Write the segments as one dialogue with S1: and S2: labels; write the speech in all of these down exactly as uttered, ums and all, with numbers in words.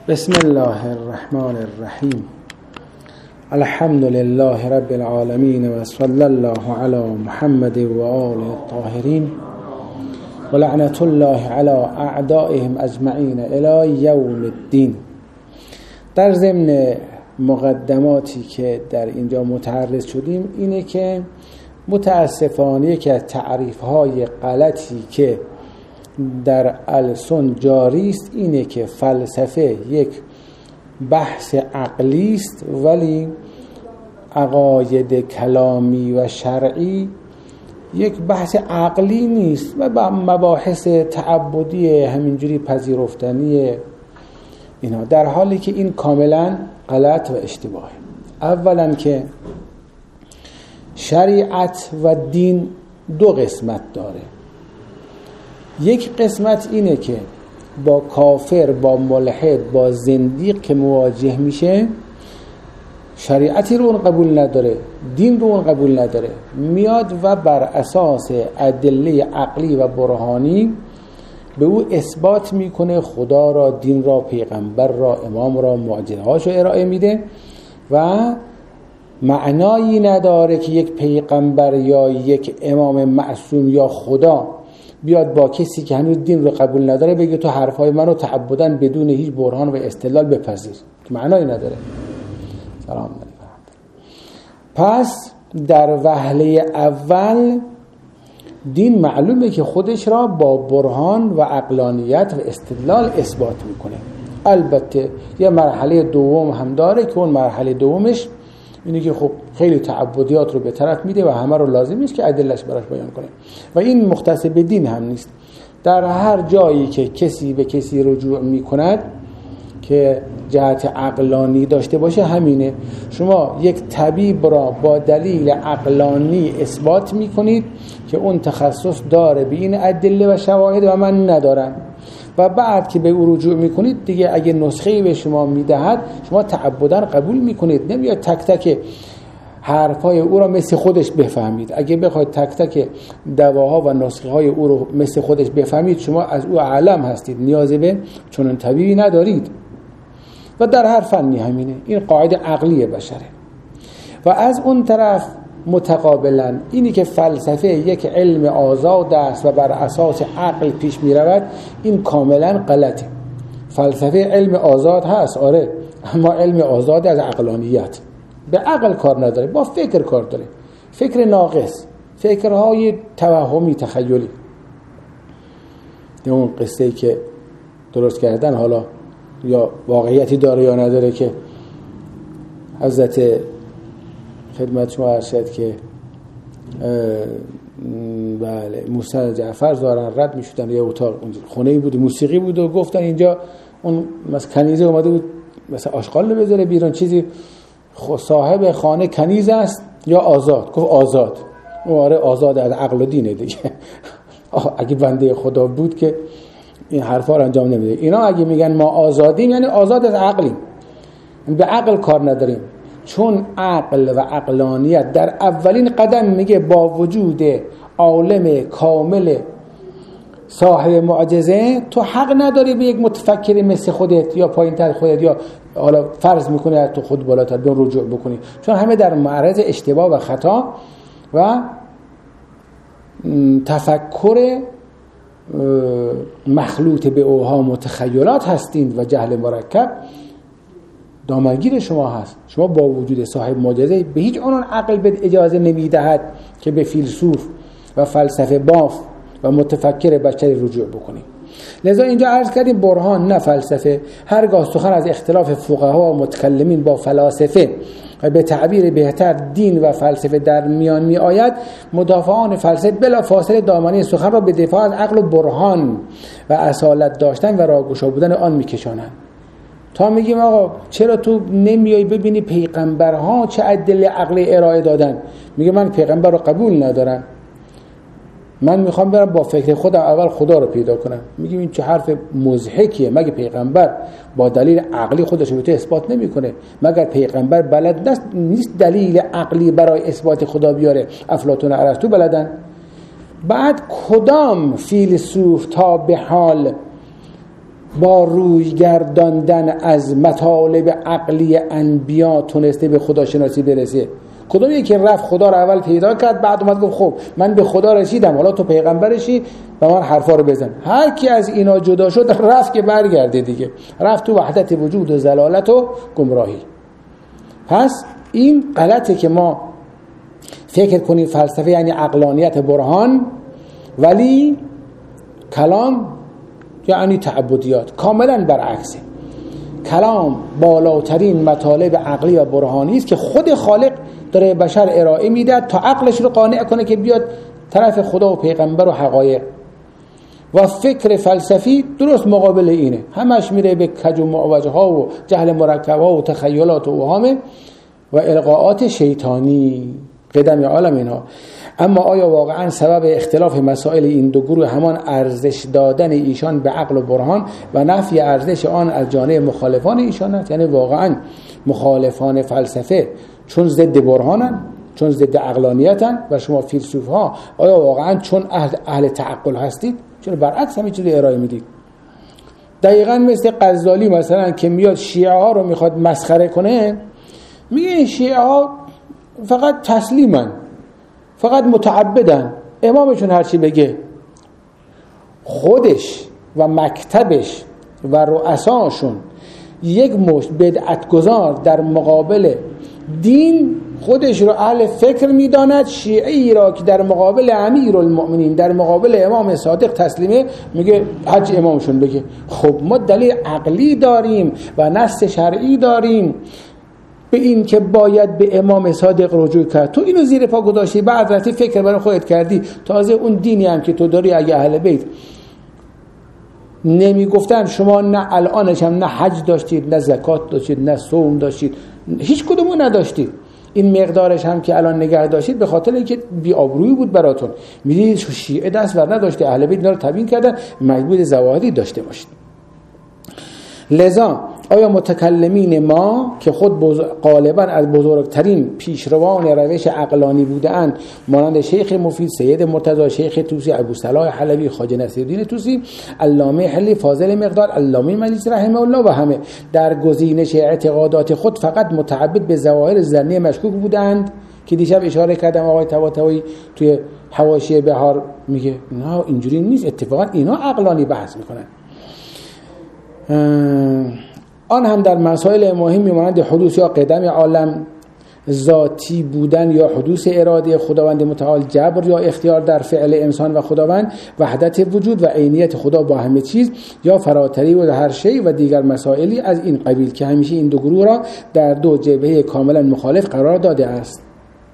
S1: بسم الله الرحمن الرحیم. الحمد لله رب العالمین و صلی الله علی محمد و آل الطاهرین و لعنت الله علی اعدائهم اجمعین الی یوم الدین. در ضمن مقدماتی که در اینجا متعرض شدیم اینه که متاسفانه که از تعریف‌های غلطی که در السن جاری است اینه که فلسفه یک بحث عقلی است، ولی عقاید کلامی و شرعی یک بحث عقلی نیست و مباحث تعبدی همینجوری پذیرفتنی اینا، در حالی که این کاملا غلط و اشتباهه. اولا که شریعت و دین دو قسمت داره. یک قسمت اینه که با کافر، با ملحد، با زندیق که مواجه میشه شریعتی رو اون قبول نداره، دین رو اون قبول نداره، میاد و بر اساس ادله عقلی و برهانی به او اثبات میکنه خدا را، دین را، پیغمبر را، امام را، معجزه‌هاشو ارائه میده و معنایی نداره که یک پیغمبر یا یک امام معصوم یا خدا بیاد با کسی که هنوز دین رو قبول نداره بگه تو حرفای منو تعبداً بدون هیچ برهان و استدلال بپذیر، که معنایی نداره. سلام علیکم. پس در وهله اول دین معلومه که خودش را با برهان و عقلانیت و استدلال اثبات میکنه. البته یه مرحله دوم هم داره که اون مرحله دومش اینه که خب خیلی تعبدیات رو به طرف میده و همه رو لازم نیست که ادله‌اش براش بیان کنه و این مختص به دین هم نیست. در هر جایی که کسی به کسی رجوع میکند که جهت عقلانی داشته باشه همینه. شما یک طبیب را با دلیل عقلانی اثبات میکنید که اون تخصص داره به این ادله و شواهد و من ندارم، و بعد که به او رجوع میکنید دیگه اگه نسخه‌ای به شما میدهد شما تعبداً قبول میکنید، نمیاد تک تک حرفای او را مثل خودش بفهمید. اگه بخواید تک تک دواها و نسخه های او رو مثل خودش بفهمید شما از او اعلم هستید، نیاز به چنان طبیبی ندارید. و در هر فنی همینه، این قاعده عقلی بشره. و از اون طرف متقابلا اینی که فلسفه یک علم آزاد است و بر اساس عقل پیش می رود، این کاملا غلطه. فلسفه علم آزاد هست، آره، اما علم آزاد از عقلانیت، به عقل کار نداره، با فکر کار داره، فکر ناقص، فکرهای توهمی تخیلی. اون قصه‌ای که درست کردن حالا یا واقعیتی داره یا نداره که حضرت خدمت شما عرض شد که بله موسی جعفر ظاهرا رد میشدن یه اتاق خونه‌ای بود موسیقی بود و گفتن اینجا اون مثلا کنیزه اومده بود مثلا آشغال بذاره بیرون، چیزی صاحب خانه کنیز است یا آزاد؟ گفت آزاد. آره آزاد از عقل و دینه دیگه. اگه بنده خدا بود که این حرفا رو انجام نمیده. اینا اگه میگن ما آزادیم یعنی آزاد از عقلیم، به عقل کار نداریم، چون عقل و عقلانیت در اولین قدم میگه با وجود عالم کامل صاحب معجزه تو حق نداری به یک متفکر مثل خودت یا پایین تر خودت یا حالا فرض میکنی از تو خود بالاتر به رجوع بکنی، چون همه در معرض اشتباه و خطا و تفکر مخلوط به اوهام و تخیلات هستین و جهل مرکب دامنگیر شما هست. شما با وجود صاحب معجزه به هیچ عنوان عقل به اجازه نمیدهد که به فیلسوف و فلسفه باف و متفکر بشری رجوع بکنید. لذا اینجا عرض کردیم برهان نه فلسفه. هرگاه سخن از اختلاف فقها و متکلمین با فلاسفه و به تعبیر بهتر دین و فلسفه در میان می آید، مدافعان فلسفه بلا فاصله دامنه سخن را به دفاع از عقل و برهان و اصالت داشتن و راهگشا بودن آن می کشانند. تا میگیم آقا چرا تو نمیای ببینی پیغمبرها چه ادله عقلی ارائه دادن؟ میگه من پیغمبر رو قبول ندارم، من میخوام برم با فکر خودم اول خدا رو پیدا کنم. میگیم این چه حرف مضحکیه، مگه پیغمبر با دلیل عقلی خودش رو اثبات نمیکنه؟ مگر پیغمبر بلد نیست دلیل عقلی برای اثبات خدا بیاره؟ افلاطون و ارسطو بلدن. بعد کدام فیلسوف تا به حال با روی گرداندن از مطالب عقلی انبیا تونسته به خداشناسی برسه؟ کدوم یکی رفت خدا رو اول پیدا کرد بعد اومد گفت خب من به خدا رسیدم حالا تو پیغمبرشی و من حرفا رو بزن؟ هر کی از اینا جدا شد رفت که برگرده دیگه، رفت تو وحدت وجود و ضلالت و گمراهی. پس این غلطه که ما فکر کنیم فلسفه یعنی عقلانیت برهان، ولی کلام یعنی تعبدیات. کاملا برعکسه. کلام بالاترین مطالب عقلی و برهانی است که خود خالق داره بشر ارائه میده تا عقلش رو قانع کنه که بیاد طرف خدا و پیغمبر و حقایق. و فکر فلسفی درست مقابل اینه، همش میره به کج و معوجه ها و جهل مرکب ها و تخیلات و اوهام و القاءات شیطانی قدم عالم اینها. اما آیا واقعا سبب اختلاف مسائل این دو گروه همان ارزش دادن ایشان به عقل و برهان و نفی ارزش آن از جانب مخالفان ایشان است؟ یعنی واقعا مخالفان فلسفه چون ضد برهانن، چون ضد عقلانیتن و شما فیلسوف ها آیا واقعا چون اهل, اهل تعقل هستید؟ چون برعکس همین چیزی ارائه میدید. دقیقاً مثل غزالی مثلا که میاد شیعه ها رو میخواد مسخره کنه، میگه این شیعه ها فقط تسلیمن، فقط متعبدن، امامشون هرچی بگه. خودش و مکتبش و رؤساشون یک مشت بدعتگذار در مقابل دین خودش رو اهل فکر میداند، شیعی را که در مقابل امیرالمؤمنین در مقابل امام صادق تسلیمه میگه حج امامشون بگه. خب ما دلیل عقلی داریم و نص شرعی داریم به این که باید به امام صادق رجوع کرد. تو اینو زیر پا گذاشتی، بعد رفتی فکر برای خودت کردی. تازه اون دینی هم که تو داری اگه اهل بیت نمی گفتن شما نه الانش هم نه حج داشتید، نه زکات داشتید، نه صوم داشتید، هیچ کدومو نداشتید، این مقدارش هم که الان نگه داشتید به خاطر اینکه بی آبرویی بود براتون. میدید شیعه دست ور نداشته، اهل بیت اینا رو تبیین کردن، مجبور زواهری داشته باشید. لذا آیا متکلمین ما که خود غالبا از بزرگترین پیشروان روش عقلانی بودند مانند شیخ مفید، سید مرتضی، شیخ طوسی، ابو صلاح حلبی، خواجه نصیرالدین طوسی، علامه حلی، فاضل مقدار، علامه مجلسی رحمه الله و همه در گزینش اعتقادات خود فقط متعبد به ظواهر ظنی مشکوک بودند که دیشب اشاره کردم آقای طباطبایی توی حواشی بهار میگه نه اینجوری نیست، اتفاقا اینا عقلانی بحث میکنن. آن هم در مسائل مهمی مانند حدوث یا قدم عالم، ذاتی بودن یا حدوث اراده خداوند متعال، جبر یا اختیار در فعل انسان و خداوند، وحدت وجود و عینیت خدا با همه چیز یا فراتری و هر شی و دیگر مسائلی از این قبیل که همیشه این دو گروه را در دو جبهه کاملا مخالف قرار داده است.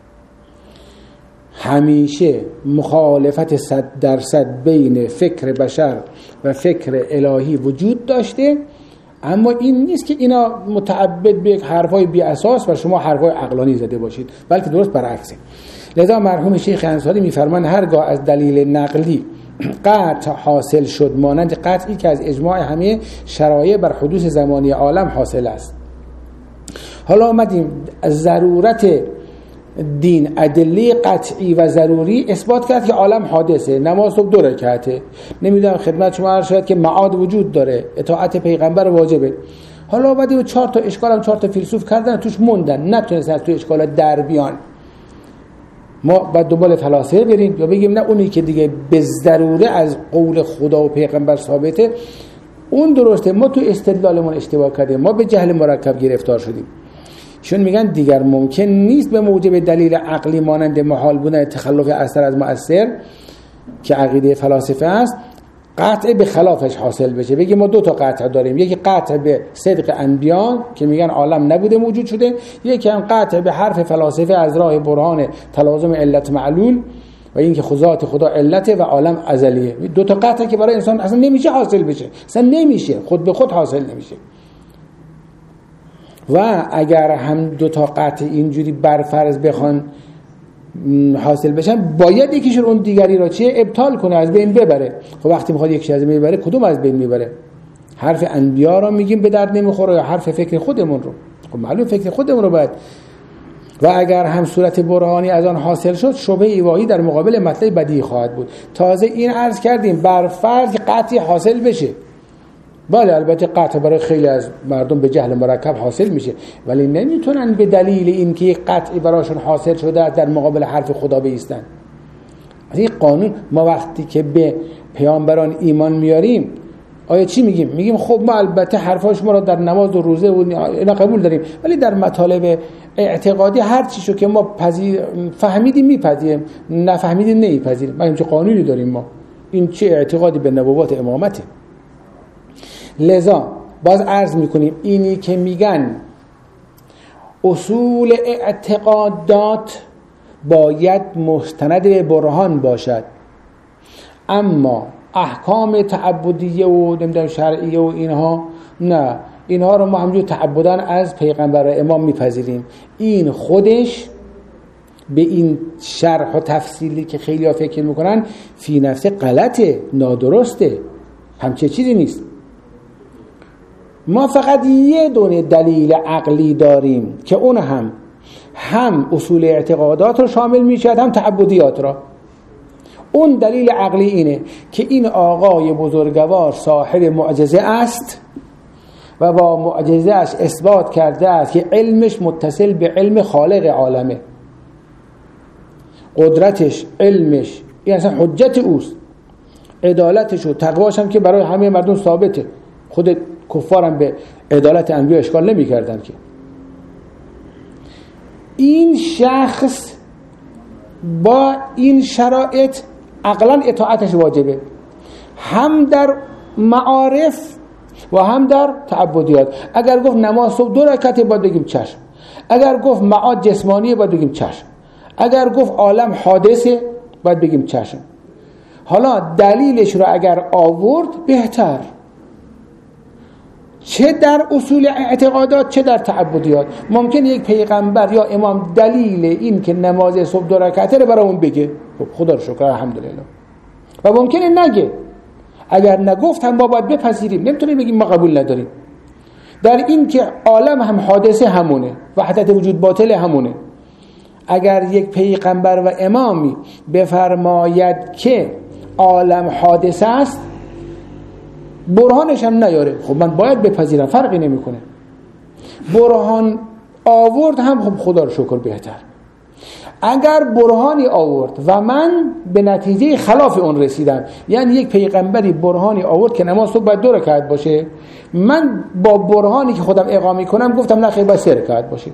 S1: همیشه مخالفت صد درصد بین فکر بشر و فکر الهی وجود داشته، اما این نیست که اینا متعبد به حرفای بی اساس و شما حرفای عقلانی زده باشید، بلکه درست برعکسه. لذا مرحوم شیخ انصاری میفرمان هرگاه از دلیل نقلی قطع حاصل شد مانند قطعی که از اجماع همه شرایع بر حدوث زمانی عالم حاصل است. حالا آمدیم از ضرورت دین ادله قطعی و ضروری اثبات کرد که عالم حادثه، نماز صبح دو رکعته، نمیدونم خدمت شما عرض شد که معاد وجود داره، اطاعت پیغمبر واجبه. حالا بعد چهار تا اشکال هم چهار تا فیلسوف کردن توش موندن، نتونستن از توی اشکالات در بیان. ما بعد دنبال فلاسفه بریم یا بگیم نه اونی که دیگه به ضروره از قول خدا و پیغمبر ثابته اون درسته، ما تو استدلالمون اشتباه کردیم، ما به جهل مرکب گرفتار شدیم. چون میگن دیگر ممکن نیست به موجب دلیل عقلی مانند محال بودن تخلف اثر از مؤثر که عقیده فلاسفه است قطع به خلافش حاصل بشه. بگیم ما دو تا قطع داریم، یکی قطع به صدق انبیاء که میگن عالم نبوده موجود شده، یکی هم قطع به حرف فلاسفه از راه برهان تلازم علت معلول و اینکه ذات خدا علته و عالم ازلیه. دو تا قطع که برای انسان اصلا نمیشه حاصل بشه، اصلا نمیشه، خود به خود حاصل نمیشه. و اگر هم دو تا قطع اینجوری برفرض بخوان حاصل بشن باید یکیشون اون دیگری را چیه ابطال کنه، از بین ببره. خب وقتی میخواد یکیش از بین ببره کدوم از بین میبره؟ حرف انبیا رو میگیم به درد نمیخوره یا حرف فکر خودمون رو؟ خب معلوم فکر خودمون رو باید. و اگر هم صورت برهانی از آن حاصل شد شبهه ایواهی در مقابل مطلب بدیهی خواهد بود. تازه این عرض کردیم بر فرض قطعی حاصل بشه، بله البته قطع برای خیلی از مردم به جهل مرکب حاصل میشه، ولی نمیتونن به دلیل اینکه یک قطعی براشون حاصل شده در مقابل حرف خدا بایستن. از این قانون ما وقتی که به پیامبران ایمان میاریم آیا چی میگیم؟ میگیم خب ما البته حرفاش ما را در نماز و روزه و اینا قبول داریم، ولی در مطالب اعتقادی هر چی شو که ما پذیر فهمیدیم میپذیریم، نفهمیدیم نمیپذیریم. ما چه قانونی داریم؟ ما این چه اعتقادی به نبوت امامته؟ لذا باز عرض میکنیم اینی که میگن اصول اعتقادات باید مستند به برهان باشد، اما احکام تعبدیه و نمیدونم شرعیه و اینها نه، اینها رو ما همجور تعبدان از پیغمبر و امام میپذیریم. این خودش به این شرح و تفصیلی که خیلی ها فکر میکنن فی نفسه غلطه، نادرسته، همچه چیزی نیست. ما فقط یه دونه دلیل عقلی داریم که اون هم هم اصول اعتقادات رو شامل میشه هم تعبدیات را. اون دلیل عقلی اینه که این آقای بزرگوار صاحب معجزه است و با معجزه اش اثبات کرده است که علمش متصل به علم خالق عالمه، قدرتش، علمش، این اصلا حجت اوست، عدالتش و تقواش هم که برای همه مردم ثابته. خود کفارم به عدالت انبیا اشکال نمی کردن که. این شخص با این شرایط عقلا اطاعتش واجبه، هم در معارف و هم در تعبدیات. اگر گفت نماز صبح دو رکعت باید بگیم چشم، اگر گفت معاد جسمانی باید بگیم چشم، اگر گفت عالم حادثه باید بگیم چشم. حالا دلیلش رو اگر آورد بهتر، چه در اصول اعتقادات چه در تعبدیات. ممکن یک پیغمبر یا امام دلیل این که نماز صبح دو رکعته رو برامون بگه، خب خدا رو شکر الحمدلله، و ممکنه نگه. اگر نگفت هم ما باید بپذیریم، نمیتونیم بگیم ما قبول نداریم. در این که عالم هم حادثه همونه، وحدت وجود باطل همونه. اگر یک پیغمبر و امامی بفرماید که عالم حادثه است برهانش هم نیاره، خب من باید بپذیرم، فرقی نمیکنه. برهان آورد هم خب خدا رو شکر بهتر. اگر برهانی آورد و من به نتیجه خلاف اون رسیدم، یعنی یک پیغمبری برهانی آورد که نماز صبح باید دو رکعت باشه، من با برهانی که خودم اقامه کنم گفتم نه خیلی باید سه رکعت باشه،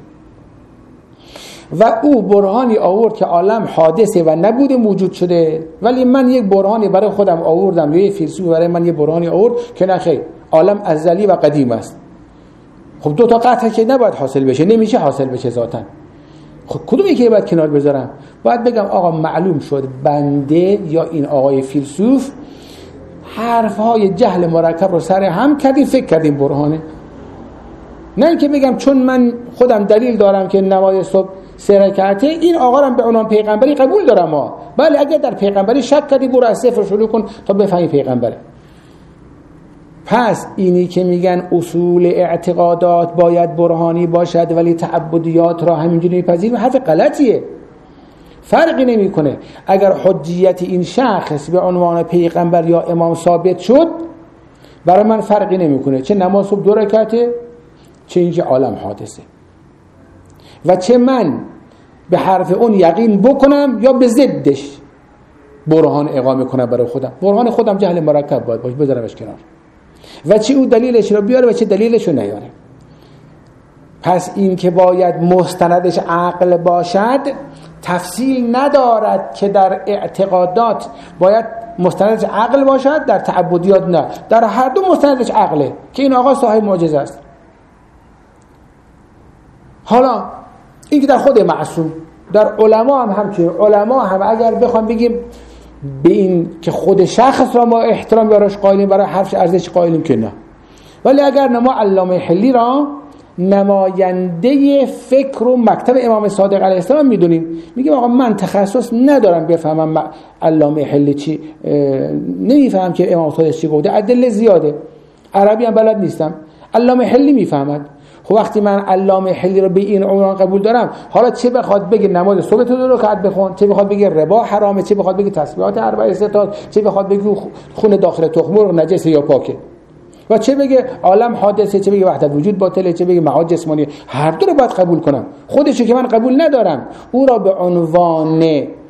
S1: و او برهانی آورد که عالم حادثه و نبوده موجود شده، ولی من یک برهانی برای خودم آوردم، یا یک فیلسوف برای من یک برهانی آورد که نه خیلی عالم ازلی و قدیم است. خب دو تا قطعه که نباید حاصل بشه، نمیشه حاصل بشه ذاتاً. خب کدوم یکی باید کنار بذارم؟ باید بگم آقا معلوم شد بنده یا این آقای فیلسوف حرفهای جهل مرکب رو سر هم کردیم، فکر کردیم برهانه. نه اینکه بگم چون من خودم دلیل دارم که نماز صبح سه رکعته، این آقا رو به عنوان پیغمبری قبول دارم ما. بله اگه در پیغمبری شک کردی برو از صفر شروع کن تا بفهمی پیغمبره. پس اینی که میگن اصول اعتقادات باید برهانی باشد ولی تعبدیات را همینجوری میپذیریم، حرف غلطیه. فرقی نمیکنه. اگر حجیت این شخص به عنوان پیغمبر یا امام ثابت شد، برای من فرقی نمیکنه چه نماز صبح دو رکعته، چه اینکه عالم حادثه، و چه من به حرف اون یقین بکنم یا به ضدش برهان اقامه کنم برای خودم. برهان خودم جهل مرکب باید باشه، بذارمش کنار، و چه او دلیلش رو بیاره و چه دلیلش رو نیاره. پس این که باید مستندش عقل باشد تفصیل ندارد که در اعتقادات باید مستندش عقل باشد، در تعبدیات نه. در هر دو مستندش عقله که این آقا صاحب معجزه است. حالا این که در خود معصوم، در علما هم همچنین. علما هم اگر بخوام بگیم به این که خود شخص را ما احترام براش قائلیم، برای حرفش ارزش قائلیم که نه، ولی اگر ما علامه حلی را نماینده فکر و مکتب امام صادق علیه السلام میدونیم، میگیم آقا من تخصص ندارم بفهمم علامه حلی چی، نمیفهم که امام صادق چی گفته، ادله زیاده، عربی هم بلد نیستم، علامه حلی میفهمد. خب وقتی من علامه حلی رو به این عنوان قبول دارم، حالا چه بخواد بگه نماز صبح تو دو رکعت بخون، چه بخواد بگه ربا حرامه، چه بخواد بگه تسبیحات اربع ستات، چه بخواد بگه خون داخل تخم مرغ نجسه یا پاکه، و چه بگه عالم حادثه، چه بگه وحدت وجود باطله، چه بگه معاد جسمانی، هر دو رو باید قبول کنم. خودشو که من قبول ندارم، او را به عنوان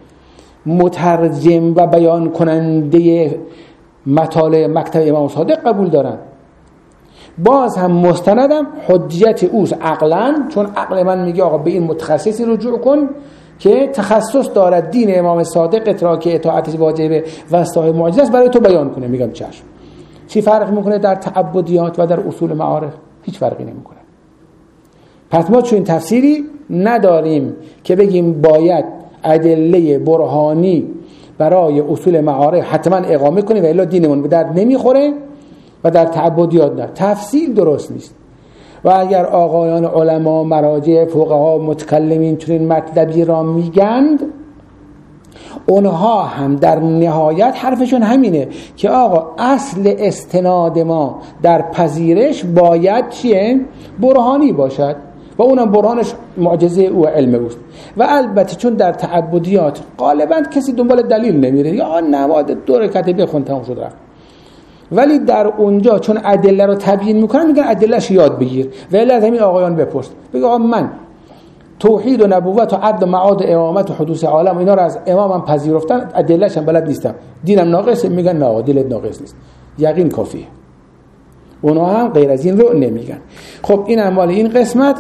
S1: مترجم و بیان کننده مطالع مکتب امام صادق قبول دارم. باز هم مستندم حجیت اوست عقلاً، چون عقل من میگه آقا به این متخصصی رجوع کن که تخصص دارد، دین امام صادق را که اطاعتش واجبه و صاحب معجزه است برای تو بیان کنه. میگم چشم. چی فرق میکنه در تعبدیات و در اصول معارف؟ هیچ فرقی نمیکنه. پس ما چون تفسیری نداریم که بگیم باید ادله برهانی برای اصول معارف حتما اقامه کنیم و الا دینمون به درد نمیخوره و در تعبدیات نه. تفصیل درست نیست. و اگر آقایان علما، مراجع، فقها، متکلمین چنین مطلبی را میگند، اونها هم در نهایت حرفشون همینه که آقا اصل استناد ما در پذیرش باید چیه؟ برهانی باشد و اونم برهانش معجزه او علم اوست. و البته چون در تعبدیات غالبا کسی دنبال دلیل نمیره، یا نماز دو رکعت بخون تمام شد رفت، ولی در اونجا چون ادله رو تبیین میکنن میگن ادلهش یاد بگیر و الا از همین آقایان بپرس، بگه آقا من توحید و نبوت و عدل و معاد و امامت و حدوث عالم اینا رو از امامم پذیرفتن، ادلهش هم بلد نیستم، دینم ناقصه. میگن نه، دلت ناقص نیست، یقین کافیه. اونا هم غیر از این رو نمیگن. خب این اعمال این قسمت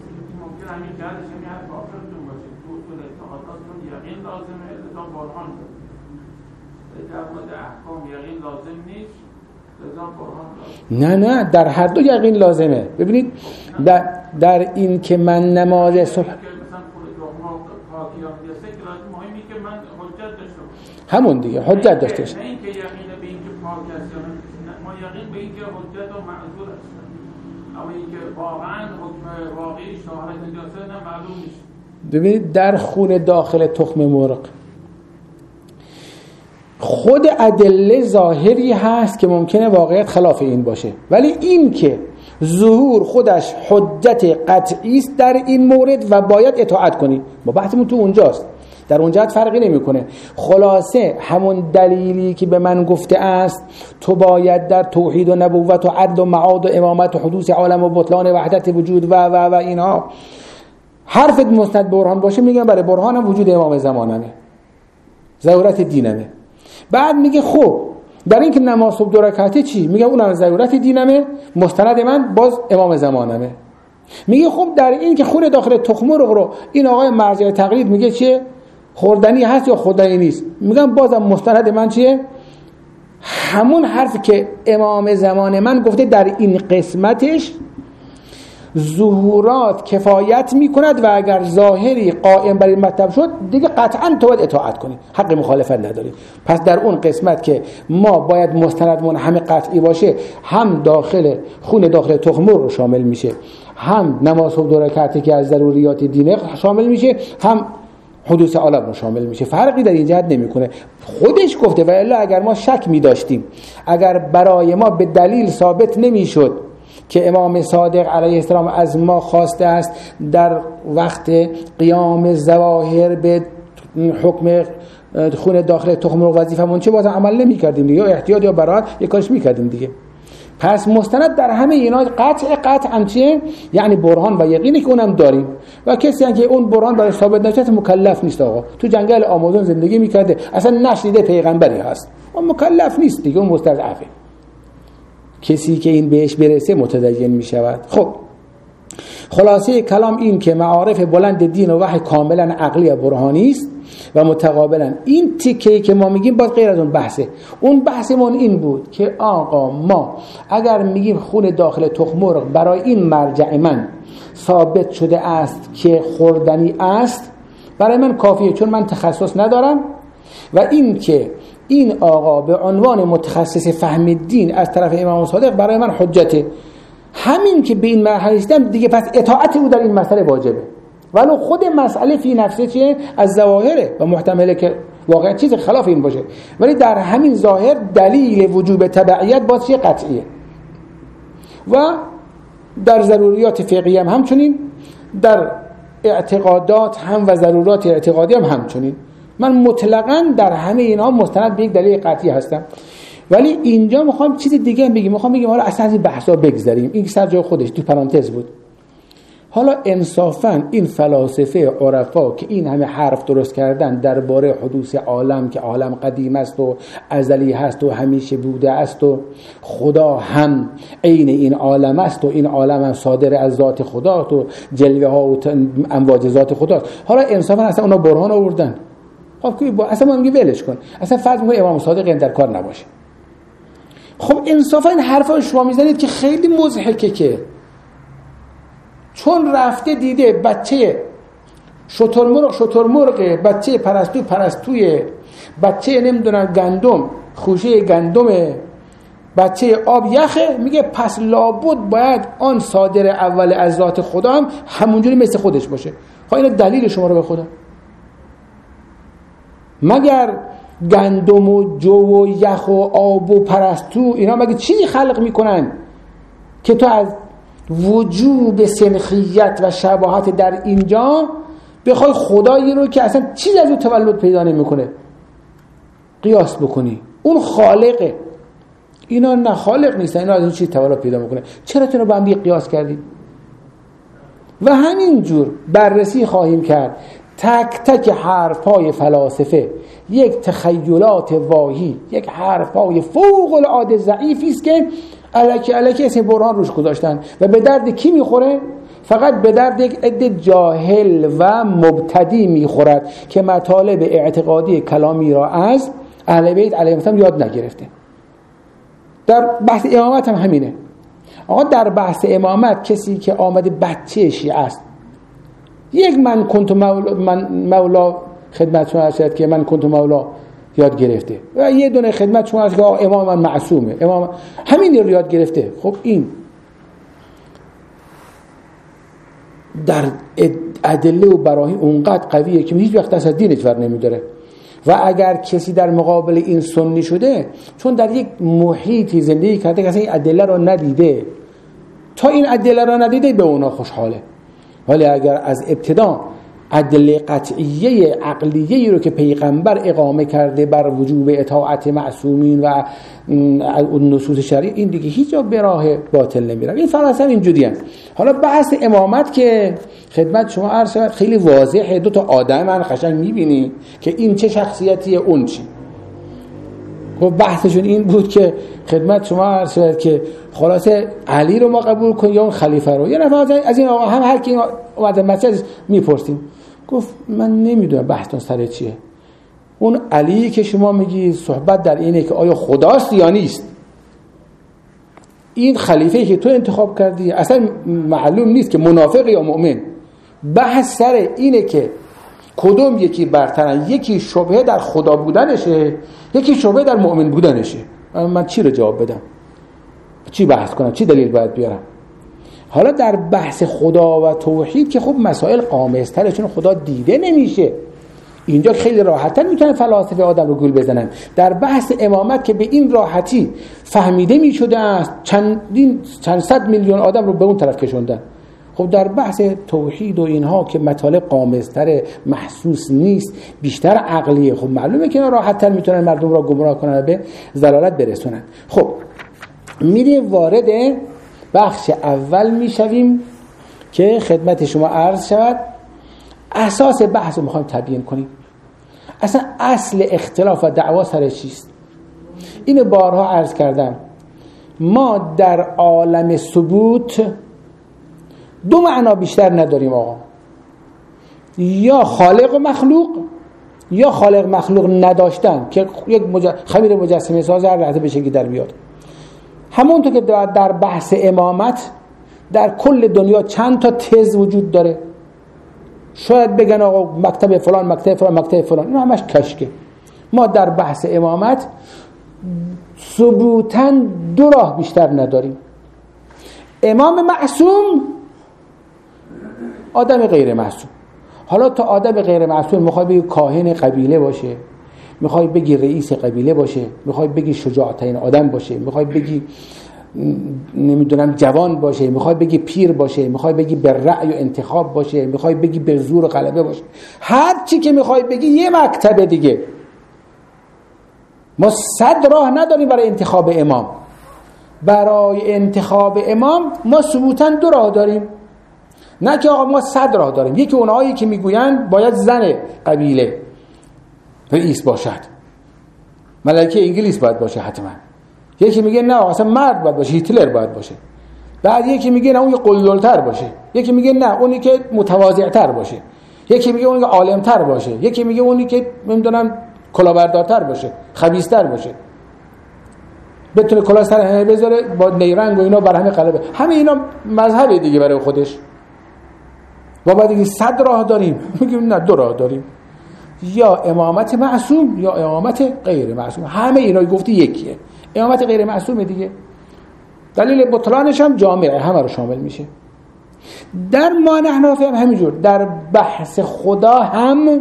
S1: نه نه در هر دو یقین لازمه. ببینید در, در این که من نماز صبح همون دیگه حجت داشته باشه،
S2: نه اینکه یقین به اینکه پاک است، ما یقین به اینکه حجت و معذور است، اما اینکه واقعا حکم واقعی شهادت نجاست نه معلوم نیست.
S1: ببینید در خون داخل تخم مرغ خود ادله ظاهری هست که ممکنه واقعیت خلاف این باشه، ولی این که ظهور خودش حجت قطعی است در این مورد و باید اطاعت کنی. ما بحثمون تو اونجاست، در اونجا فرقی نمیکنه. خلاصه همون دلیلی که به من گفته است تو باید در توحید و نبوت و عدل و معاد و امامت و حدوث عالم و بطلان وحدت وجود و و و اینها حرفت مستند برهان باشه، میگم برای برهانم وجود امام زمانمه، ضرورت دینمه. بعد میگه خب در این که نماز صبح دو رکعته چی؟ میگه اونم ضرورت دینمه، مستند من باز امام زمانمه. میگه خب در این که خون داخل تخم مرغ رو این آقای مرجع تقلید میگه چیه؟ خوردنی هست یا خوردنی نیست؟ میگم بازم مستند من چیه؟ همون حرفی که امام زمان من گفته در این قسمتش ظهورات کفایت میکند و اگر ظاهری قائم بر این مطلب شد دیگه قطعا تو باید اطاعت کنی، حق مخالفت نداری. پس در اون قسمت که ما باید مستندمون همه قطعی باشه، هم داخل خون داخل تخم مرغ رو شامل میشه، هم نماز صبح دو رکعتی که از ضروریات دینه شامل میشه، هم حدوث عالم رو شامل میشه. فرقی در این جهت نمیکنه. خودش گفته و الا اگر ما شک میداشتیم، اگر برای ما به دلیل ثابت نمیشد که امام صادق علیه السلام از ما خواسته است در وقت قیام ظواهر به حکم خون داخل تخم مرغ وظیفمون چه، باز عمل نمی کردیم دیگه، یا احتیاط یا برات یک کارش می کردیم دیگه. پس مستند در همه اینا قطع قطعا چیه؟ یعنی برهان و یقینی که اونم داریم و کسی هم که اون برهان برای ثابت نشد مکلف نیست. آقا تو جنگل آمازون زندگی میکرده اصلا نشنیده پیغمبری هست، اون مکلف نیست دیگه، اون مستضعفه. کسی که این بهش برسه متدین می شود. خب خلاصه کلام این که معارف بلند دین و وحی کاملا عقلی و برهانی است و متقابلا این تیکه‌ای که ما میگیم باز غیر از اون بحثه. اون بحثمون این بود که آقا ما اگر میگیم خون داخل تخم مرغ برای این مرجع من ثابت شده است که خوردنی است، برای من کافیه، چون من تخصص ندارم و این که این آقا به عنوان متخصص فهم دین از طرف امام صادق برای من حجته. همین که به این مرحله رسیدم دیگه، پس اطاعت او در این مسئله واجبه، ولو خود مسئله فی نفسه چیه؟ از ظواهره و محتمله که واقعا چیز خلاف این باشه، ولی در همین ظاهر دلیل وجوب تبعیت باز چیه؟ قطعیه. و در ضروریات فقهی هم همچنین، در اعتقادات هم و ضرورات اعتقادی هم همچنین. من مطلقاً در همه اینها مستند به یک دلیل قطعی هستم ولی اینجا میخوام چیز دیگه هم بگیم. میخوام بگیم حالا اصلا از این بحثا بگذریم، این سر جای خودش تو پرانتز بود. حالا انصافا این فلاسفه عرفا که این همه حرف درست کردن درباره حدوث عالم که عالم قدیم است و ازلی هست و همیشه بوده است و خدا هم عین این عالم است و این عالم هم صادر از ذات خدا و جلوه ها و امواج ذات خداست، حالا انصافا اصلا اونا برهان آوردن. خب اصلا ما میگیم ولش کن، اصلا فرض می‌کنیم امام صادق این در کار نباشه. خب انصافا این حرفا شما میزنید که خیلی مضحکه، که چون رفته دیده بچه شترمرغ شترمرغه، بچه پرستو پرستوی، بچه نمیدونم گندم خوشه گندمه، بچه آب یخه، میگه پس لابد باید آن صادر اول از ذات خدا هم همونجوری مثل خودش باشه. خب این دلیل شما رو به خدا؟ مگر گندم و جو و یخ و آب و پرستو اینا مگه چیزی خلق میکنن که تو از وجوب سنخیت و شباهت در اینجا بخوای خدایی رو که اصلا چیزی از اون تولد پیدا نمیکنه قیاس بکنی؟ اون خالقه، اینا نه خالق نیستن، اینا از اون چیز تولد پیدا میکنه. چرا تو رو با هم دیگه قیاس کردی؟ و همینجور بررسی خواهیم کرد تک تک حرفای فلاسفه یک تخیلات واهی، یک حرفای فوق العاده ضعیفی است که الکی الکی اسم برهان روش گذاشتن و به درد کی میخوره؟ فقط به درد یک عده جاهل و مبتدی میخورد که مطالب اعتقادی کلامی را از اهل بیت علیهم السلام یاد نگرفته. در بحث امامت هم همینه. آقا در بحث امامت کسی که آمده بچه شیعه است، یک من کنت مولا, من مولا خدمت شما هست که من کنت مولا یاد گرفته و یه دونه خدمت شما هست که امام من معصومه، امام همین رو یاد گرفته. خب این در ادله و براهین اونقدر قویه که هیچ وقت دست از دینش ور نمیداره. و اگر کسی در مقابل این سنی شده، چون در یک محیطی زندگی کرده که اصلا این ادله رو ندیده، تا این ادله رو ندیده به اونا خوشحاله. ولی اگر از ابتدا ادله قطعیه عقلیه رو که پیغمبر اقامه کرده بر وجوب اطاعت معصومین و نصوص شرعی، این دیگه هیچ جا به راه باطل نمیره. این فلسفه اینجوریه. حالا بحث امامت که خدمت شما عرض شد خیلی واضحه، دو تا آدم من قشنگ میبینی که این چه شخصیتیه اون چی. خب بحثشون این بود که خدمت شما عرض شد که خلاصه علی رو ما قبول کنیم یا اون خلیفه رو. یه نفر از این آقا هم هر کی اومده مسجد میپرسیم، گفت من نمیدونم بحثتون سر چیه. اون علی که شما میگی صحبت در اینه که آیا خداست یا نیست؟ این خلیفه که تو انتخاب کردی اصلا معلوم نیست که منافق یا مؤمن. بحث سر اینه که کدوم یکی برترن، یکی شبهه در خدا بودنشه، یکی شبهه در مؤمن بودنشه. من چی رو جواب بدم؟ چی بحث کنم؟ چی دلیل باید بیارم؟ حالا در بحث خدا و توحید که خب مسائل قامزتره، چون خدا دیده نمیشه. اینجا خیلی راحت‌تر میتونن فلاسفه آدم رو گول بزنن. در بحث امامت که به این راحتی فهمیده میشده است، چندین چند صد میلیون آدم رو به اون طرف کشوندن. خب در بحث توحید و اینها که مطالب قامزتره، محسوس نیست، بیشتر عقلیه، خب معلومه که راحت‌تر میتونن مردم را گمراه کنن و به ضلالت برسونن. خب میریم وارد بخش اول میشویم که خدمت شما عرض شود. اساس بحث رو میخوایم تبیین کنیم. اصلا اصل اختلاف و دعوا سر چیست؟ اینو بارها عرض کردم. ما در عالم ثبوت دو معنا بیشتر نداریم آقا، یا خالق و مخلوق یا خالق مخلوق نداشتن که یک مج... خمیر مجسمه ساز هر لحظه بشه که در بیاد. همونطور که در بحث امامت در کل دنیا چند تا تز وجود داره، شاید بگن آقا مکتب فلان مکتب فلان مکتب فلان، این همش کشکه. ما در بحث امامت ثبوتاً دو راه بیشتر نداریم. امام معصوم، آدم غیر معصوم. حالا تا آدم غیر معصوم میخوای بگی کاهن قبیله باشه، میخوای بگی رئیس قبیله باشه، میخوای بگی شجاعترین آدم باشه، میخوای بگی نمیدونم جوان باشه، میخوای بگی پیر باشه، میخوای بگی به رأی و انتخاب باشه، میخوای بگی به زور و غلبه باشه، هر چی که میخوای بگی یه مکتب دیگه. ما صد راه نداریم برای انتخاب امام. برای انتخاب امام ما ثبوتاً دو راه داریم، نه که آقا ما صد راه داریم. یکی اونهایی که میگویند باید زن قبیله رئیس باشد، ملکه انگلیس باید باشه حتما. یکی میگه نه اصلا مرد باید باشه، هیتلر باید باشه. بعد یکی میگه نه اون قلدرتر باشه، یکی میگه نه اونی که متواضع‌تر باشه، یکی میگه اونی که عالم‌تر باشه، یکی میگه اونی که نمیدونم کلاهبردارتر باشه، خبیث‌تر باشه، بتونه کلاه سر همه بذاره با نیرنگ و اینا بر همه غلبه. همه اینا مذهب دیگه برای خودش. ما باید دیگه صد راه داریم، میگیم نه دو راه داریم، یا امامت معصوم یا امامت غیر معصوم. همه اینا گفتی یکیه، امامت غیر معصوم دیگه. دلیل بطلانش هم جامعه همه رو شامل میشه. در ما نحنافی هم همینجور. در بحث خدا هم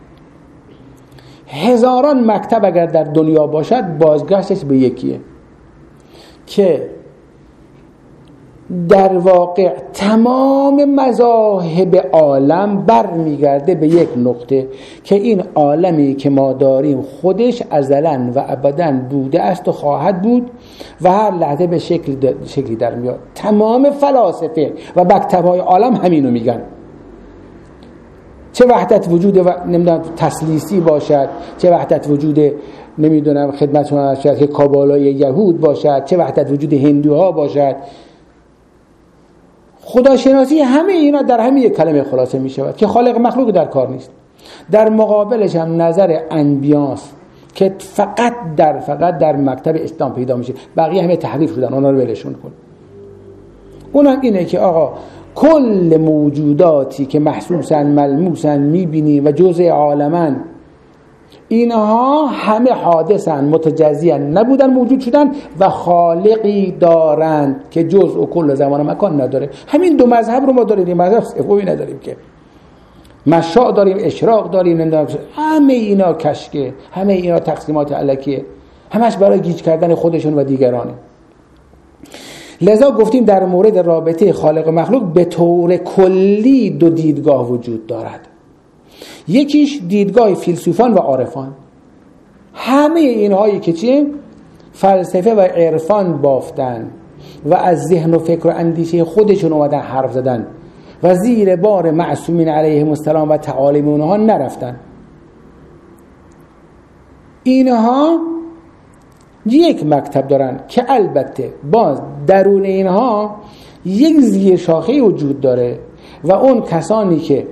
S1: هزاران مکتب اگر در دنیا باشد بازگشتش به یکیه که در واقع تمام مذاهب عالم برمیگرده به یک نقطه که این عالمی که ما داریم خودش ازلاً و ابداً بوده است و خواهد بود و هر لحظه به شکل شکلی در میاد. تمام فلاسفه و مکتب‌های عالم همینو میگن. چه وحدت وجود و نمیدونم تثلیثی باشد، چه وحدت وجود نمیدونم خدمتتون باشد که کابالای یهود باشد، چه وحدت وجود هندوها باشد، خداشناسی، همه اینا در همین یک کلمه خلاصه می شود که خالق مخلوق در کار نیست. در مقابلش هم نظر انبیاست که فقط در فقط در مکتب اسلام پیدا میشه، بقیه همه تحریف شدن، اونا رو ولشون کن. اونم اینه که آقا کل موجوداتی که محسوسن ملموسن میبینیم و جزء عالمن، اینها همه حادثن، متجزیان، نبودن موجود شدن و خالقی دارند که جزء و کل زمان و مکان نداره. همین دو مذهب رو ما داریم، مذهب سومی نداریم که. مشاع داریم، اشراق داریم، نمیدونم، همه اینا کشکه، همه اینا تقسیمات الکیه، همش برای گیج کردن خودشون و دیگرانه. لذا گفتیم در مورد رابطه خالق و مخلوق به طور کلی دو دیدگاه وجود دارد. یکیش دیدگاه فیلسوفان و عارفان. همه اینهایی که چیه؟ فلسفه و عرفان بافتن و از ذهن و فکر و اندیشه خودشون اومدن حرف زدن و زیر بار معصومین علیهم السلام و تعالیم اونها نرفتن. اینها یک مکتب دارن که البته باز درون اینها یک زیر شاخه وجود داره و اون کسانی که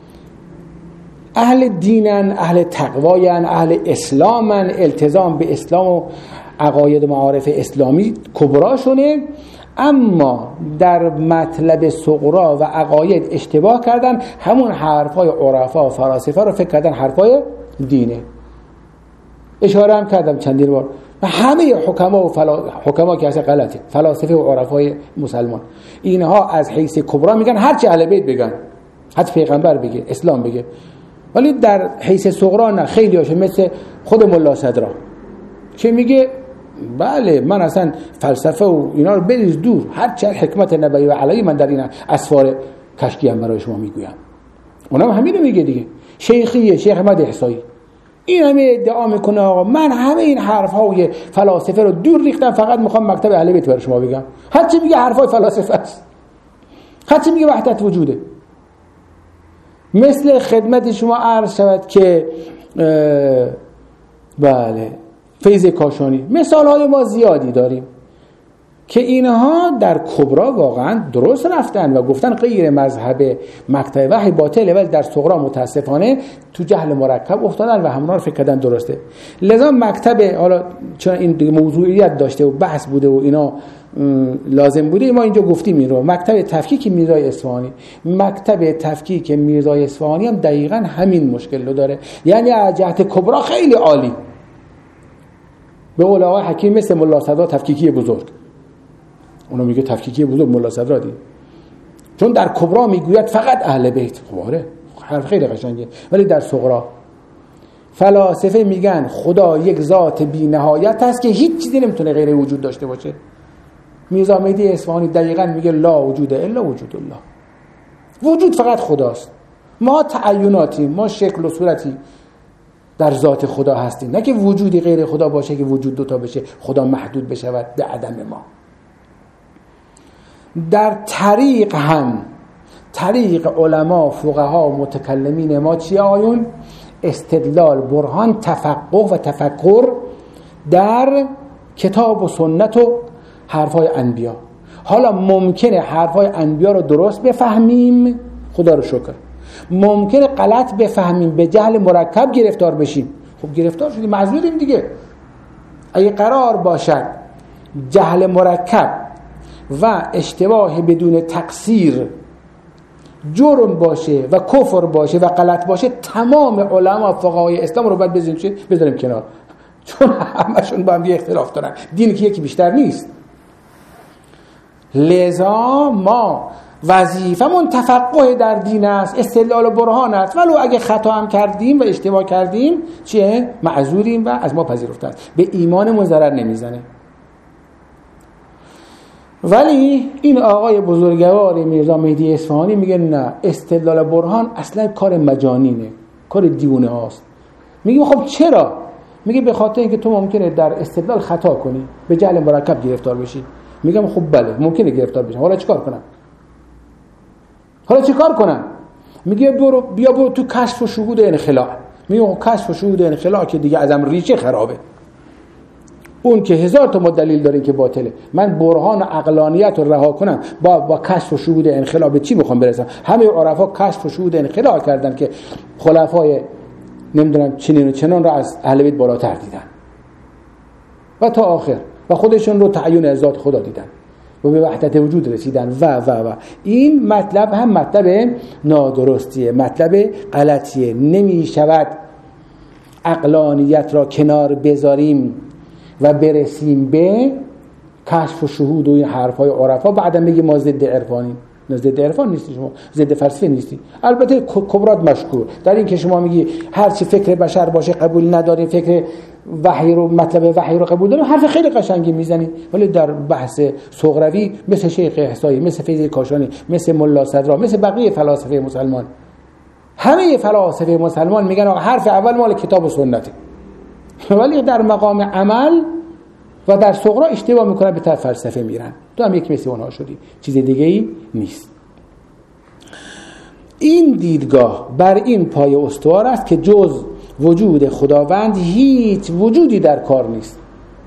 S1: اهل دینن، اهل تقواین، اهل اسلامن، التزام به اسلام و عقاید و معارف اسلامی کبراشونه، اما در مطلب صغرا و عقاید اشتباه کردن، همون حرفای عرفا و فلاسفه رو فکر کردن حرفای دینه. اشاره هم کردم چندین بار و همه حکما و فلا... حکما که اصلا غلطه، فلاسفه و عرفای مسلمان، اینها از حیث کبرا میگن هر چه اهل بیت بگن، حتی پیغمبر بگه، اسلام بگه، ولی در حیث صغرا نه. خیلی هاشه مثل خود ملا صدرا که میگه بله من اصلا فلسفه و اینا رو بریز دور، هر چه حکمت نبوی و علی من در این اسفار کشکی هم برای شما میگویم. اونم همین رو میگه دیگه. شیخیه، شیخ احمد احصایی، این همه ادعا میکنه آقا من همه این حرف های فلاسفه رو دور ریختم، فقط میخوام مکتب اهل بیت برای شما بگم. هر چی میگه حرفای فلاسفه است، هر چی میگه وحدت وجوده. مثل خدمت شما عرض شود که بله فیض کاشانی، مثال های ما زیادی داریم که اینها در کبرا واقعا درست رفتن و گفتن غیر مذهب مکتب وحی باطله، ولی در صغرا متاسفانه تو جهل مرکب افتادن و همونا رو فکر کردن درسته. لذا مکتب، حالا چون این موضوعیت داشته و بحث بوده و اینا لازم بوده، ما اینجا گفتیم این رو. مکتب تفکیک میرزای اصفهانی، مکتب تفکیک میرزای اصفهانی هم دقیقاً همین مشکل رو داره، یعنی از جهت کبرا خیلی عالی، به قول آقای حکیم مثل ملا صدرا تفکیکی بزرگ. اونو میگه تفکیکی بزرگ ملا صدرا دی، چون در کبرا میگوید فقط اهل بیت. خب آره حرف خیلی قشنگه، ولی در صغرا فلاسفه میگن خدا یک ذات بی نهایت است که هیچ چیزی نمیتونه غیر وجود داشته باشه. میرزا مهدی اصفهانی دقیقاً میگه لا وجود الا وجود الله، وجود فقط خداست، ما تعیناتیم، ما شکل و صورتی، در ذات خدا هستیم، نه که وجودی غیر خدا باشه که وجود دوتا بشه، خدا محدود بشود به عدم ما. در طریق هم طریق علما، فقها و متکلمین ما چیه آیون؟ استدلال، برهان، تفقه و تفکر در کتاب و سنت و حرفای انبیا. حالا ممکنه حرفای انبیا رو درست بفهمیم، خدا رو شکر، ممکنه غلط بفهمیم، به جهل مرکب گرفتار بشیم. خب گرفتار شدیم، معذوریم دیگه. اگه قرار باشد جهل مرکب و اشتباه بدون تقصیر جرم باشه و کفر باشه و غلط باشه، تمام علما فقهای اسلام رو باید بذاریم بذاریم کنار، چون همشون با هم یه اختلاف دارن، دین که یکی بیشتر نیست. لذا ما وظیفمون تفقه در دین است، استدلال و برهان است، ولو اگه خطا هم کردیم و اشتباه کردیم چیه؟ معذوریم و از ما پذیرفته است، به ایمانمون ضرر نمیزنه. ولی این آقای بزرگوار میرزا مهدی اصفهانی میگه نه، استدلال و برهان اصلا کار مجانینه، کار دیوونه هاست. میگه خب چرا؟ میگه به خاطر اینکه تو ممکنه در استدلال خطا کنی، به جهل مرکب گرفتار بشی. میگم خب بله ممکنه گرفتار بشم، حالا چیکار کنم؟ حالا چیکار کنم؟ میگه برو بیا برو تو کشف و شهود انخلاع. میگه کشف و شهود انخلاع که دیگه ازم ریشه خرابه، اون که هزار تا دلیل داره که باطله. من برهان و عقلانیت رو رها کنم با با کشف و شهود انخلاع به چی میخوام برسم؟ همه عرفا کشف و شهود انخلاع کردن که خلفای نمیدونم چنین و چنان را از اهل بیت بالاتر دیدن و تا آخر، و خودشون رو تعیین از ذات خدا دیدن و به وحدت وجود رسیدن و و و این مطلب هم مطلب نادرستیه، مطلب غلطیه. نمی شود عقلانیت را کنار بذاریم و برسیم به کشف و شهود و این حرفای عرفا بعدا بگی ما ضد عرفانیم. نه ضد عرفان نیستی، شما ضد فلسفه نیستی. البته کبرات مشکور در این که شما میگی هر چی فکر بشر باشه قبول نداریم، فکر وحی رو مطلب وحی رو قبول داریم، حرف خیلی قشنگی میزنی. ولی در بحث صغروی مثل شیخ احصایی، مثل فیض کاشانی، مثل ملا صدرا، مثل بقیه فلاسفه مسلمان، همه فلاسفه مسلمان میگن حرف اول مال کتاب و سنته، ولی در مقام عمل و در صغرا اشتباه میکنن، به طرف فلسفه میرن. تو هم یک مثل اونها شدی، چیز دیگه ای نیست. این دیدگاه بر این پای استوار است که جز وجود خداوند هیچ وجودی در کار نیست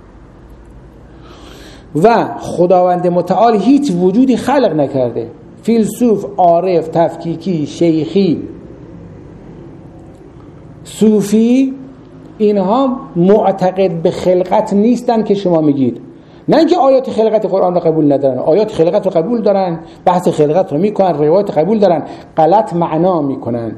S1: و خداوند متعال هیچ وجودی خلق نکرده. فیلسوف، عارف، تفکیکی، شیخی، صوفی، اینها معتقد به خلقت نیستن که شما میگید. نه اینکه آیات خلقت قرآن رو قبول ندارن، آیات خلقت رو قبول دارن، بحث خلقت رو میکنن، روایت قبول دارن، غلط معنا میکنن.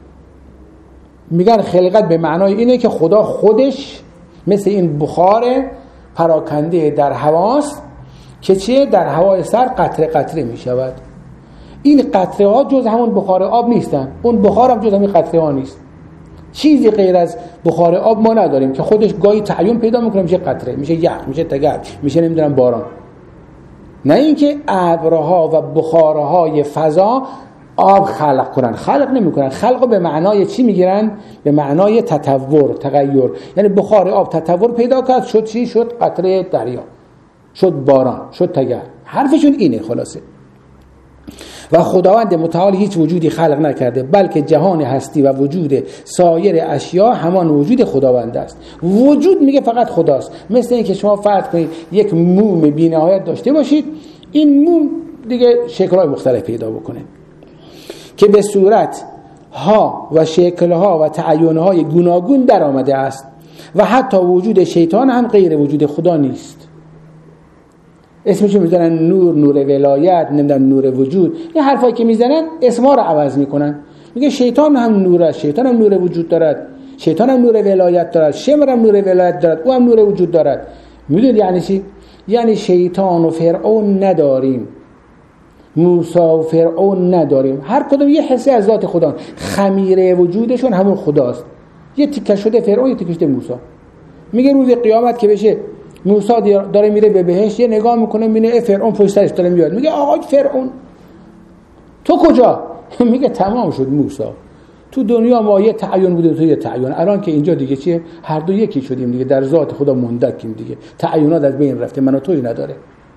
S1: میگن خلقت به معنای اینه که خدا خودش مثل این بخار پراکنده در هواست که چیه؟ در هوای سر قطره قطره میشود. این قطره ها جز همون بخار آب نیستن، اون بخار هم جز همین قطره ها نیست. چیزی غیر از بخار آب ما نداریم که خودش گاهی تعیین پیدا میکنه، میشه قطره، میشه یخ، میشه تگرگ، میشه نمیدونم باران. نه اینکه ابرها و بخارهای فضا آب خلق کنن، خلق نمیکنن. خلقو به معنای چی میگیرن؟ به معنای تطور، تغییر. یعنی بخار آب تطور پیدا کرد، شد چی؟ شد قطره دریا، شد باران، شد تگرگ. حرفشون اینه خلاصه. و خداوند متعال هیچ وجودی خلق نکرده، بلکه جهان هستی و وجود سایر اشیا همان وجود خداوند است. وجود میگه فقط خداست. مثل اینکه شما فرض کنید یک موم بی‌نهایت داشته باشید، این موم دیگه شکل‌های مختلف پیدا بکنه که به صورت ها و شکل‌ها و تعیین‌های گوناگون در آمده است و حتی وجود شیطان هم غیر وجود خدا نیست. اسمشو میزنن نور، نور ولایت، نمیدونم نور وجود. این حرفایی که میزنن اسما رو عوض میکنن. میگه شیطان هم نور است، شیطان هم نور وجود دارد، شیطان هم نور ولایت دارد، شمر هم نور ولایت دارد، او هم نور وجود دارد. میدونید یعنی چی؟ یعنی شیطان و فرعون نداریم، موسی و فرعون نداریم، هر کدوم یه حصه از ذات خدا، خمیره وجودشون همون خداست. یه تیکه شده فرعون، یه تیکه شده موسی. میگه روز قیامت که بشه موسی داره میره به بهشت، یه نگاه میکنه میبینه ای فرعون پشت سرش داره میاد. میگه آقای فرعون تو کجا؟ میگه تمام شد موسی. تو دنیا ما یه تعین بودیم، تو یه تعین. الان که اینجا دیگه چیه؟ هر دو یکی شدیم دیگه، در ذات خدا مندکیم دیگه. تعینات از بین رفته، من و تویی نداره.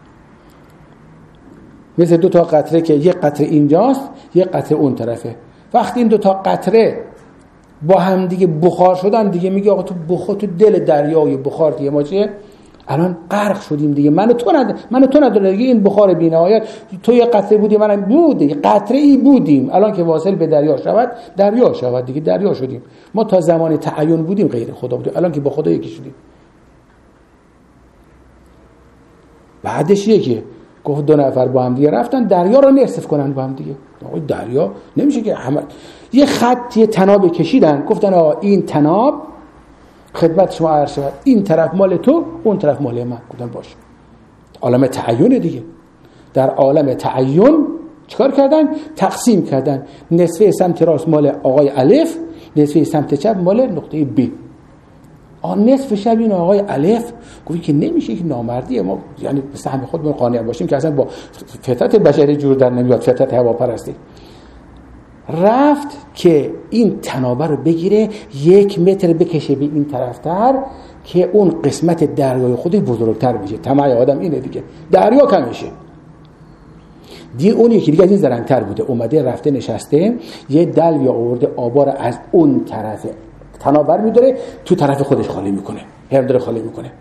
S1: مثل دو تا قطره که یک قطره اینجاست، یک قطره اون طرفه. وقتی این دو تا قطره با هم دیگه بخار شدن دیگه، میگه آقا تو بخار، تو دل دریای بخار دیگه ما چیه؟ الان غرق شدیم دیگه. من و تو نداره، من و تو نداره دیگه. این بخار بی‌نهایت، تو یه قطره بودی، منم بود، یه قطره ای بودیم. الان که واصل به دریا شود، دریا شود دیگه، دریا شدیم. ما تا زمان تعین بودیم غیر خدا بودیم، الان که با خدا یکی شدیم. بعدش یکی گفت دو نفر با هم دیگه رفتن دریا رو نصف کنن با هم دیگه. آقا دریا نمیشه که همه یه خط، یه تناب کشیدن، گفتن آقا این تناب خدمت شما عرض شود، این طرف مال تو، اون طرف مال من. گفتن باشه. عالم تعین دیگه. در عالم تعین چیکار کردن؟ تقسیم کردن. نصفه سمت راست مال آقای الف، نصفه سمت چپ مال نقطه ب. آن نصف شب این آقای الف گفت که نمیشه، که نامردیه، ما یعنی به سهم خودمون قانع باشیم که اصلا با فطرت بشری جور در نمیاد، فطرت هواپرستی. رفت که این تنابه رو بگیره، یک متر بکشه به این طرفتر که اون قسمت دریای خودی بزرگتر بشه. طمع آدم اینه دیگه، دریا کم میشه. دیگه اون یکی دیگه از این زرنگتر بوده، اومده رفته نشسته، یه دلوی آورده آبا رو از اون طرف تنابه میداره تو طرف خودش خالی میکنه، هر داره خالی میکنه.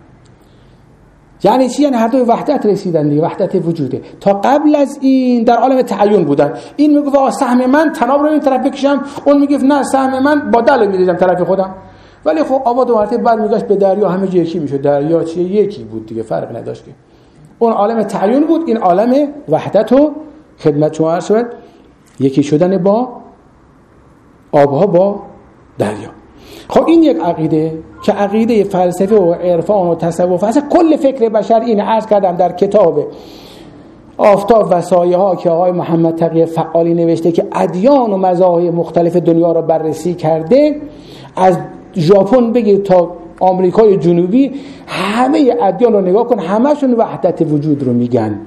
S1: یعنی چی؟ یعنی هر دو وحدت رسیدن دیگه، وحدت وجوده. تا قبل از این در عالم تعین بودن. این میگه آقا سهم من تناب رو این طرف بکشم، اون میگه نه سهم من با دلو میریزم طرف خودم. ولی خب آبا دو مرتبه بعد میگاش به دریا، همه جا یکی میشد. دریا چیه؟ یکی بود دیگه، فرق نداشت که. اون عالم تعین بود، این عالم وحدت و خدمت شما عرض شد، یکی شدن با آبها با دریا. خب این یک عقیده که عقیده فلسفه و عرفان و تصوف، اصلا کل فکر بشر اینه. عرض کردم در کتاب آفتاب و سایه ها که آقای محمد تقی فعالی نوشته که ادیان و مذاهب مختلف دنیا رو بررسی کرده، از ژاپن بگیر تا آمریکای جنوبی، همه ادیان رو نگاه کن، همشون وحدت وجود رو میگن،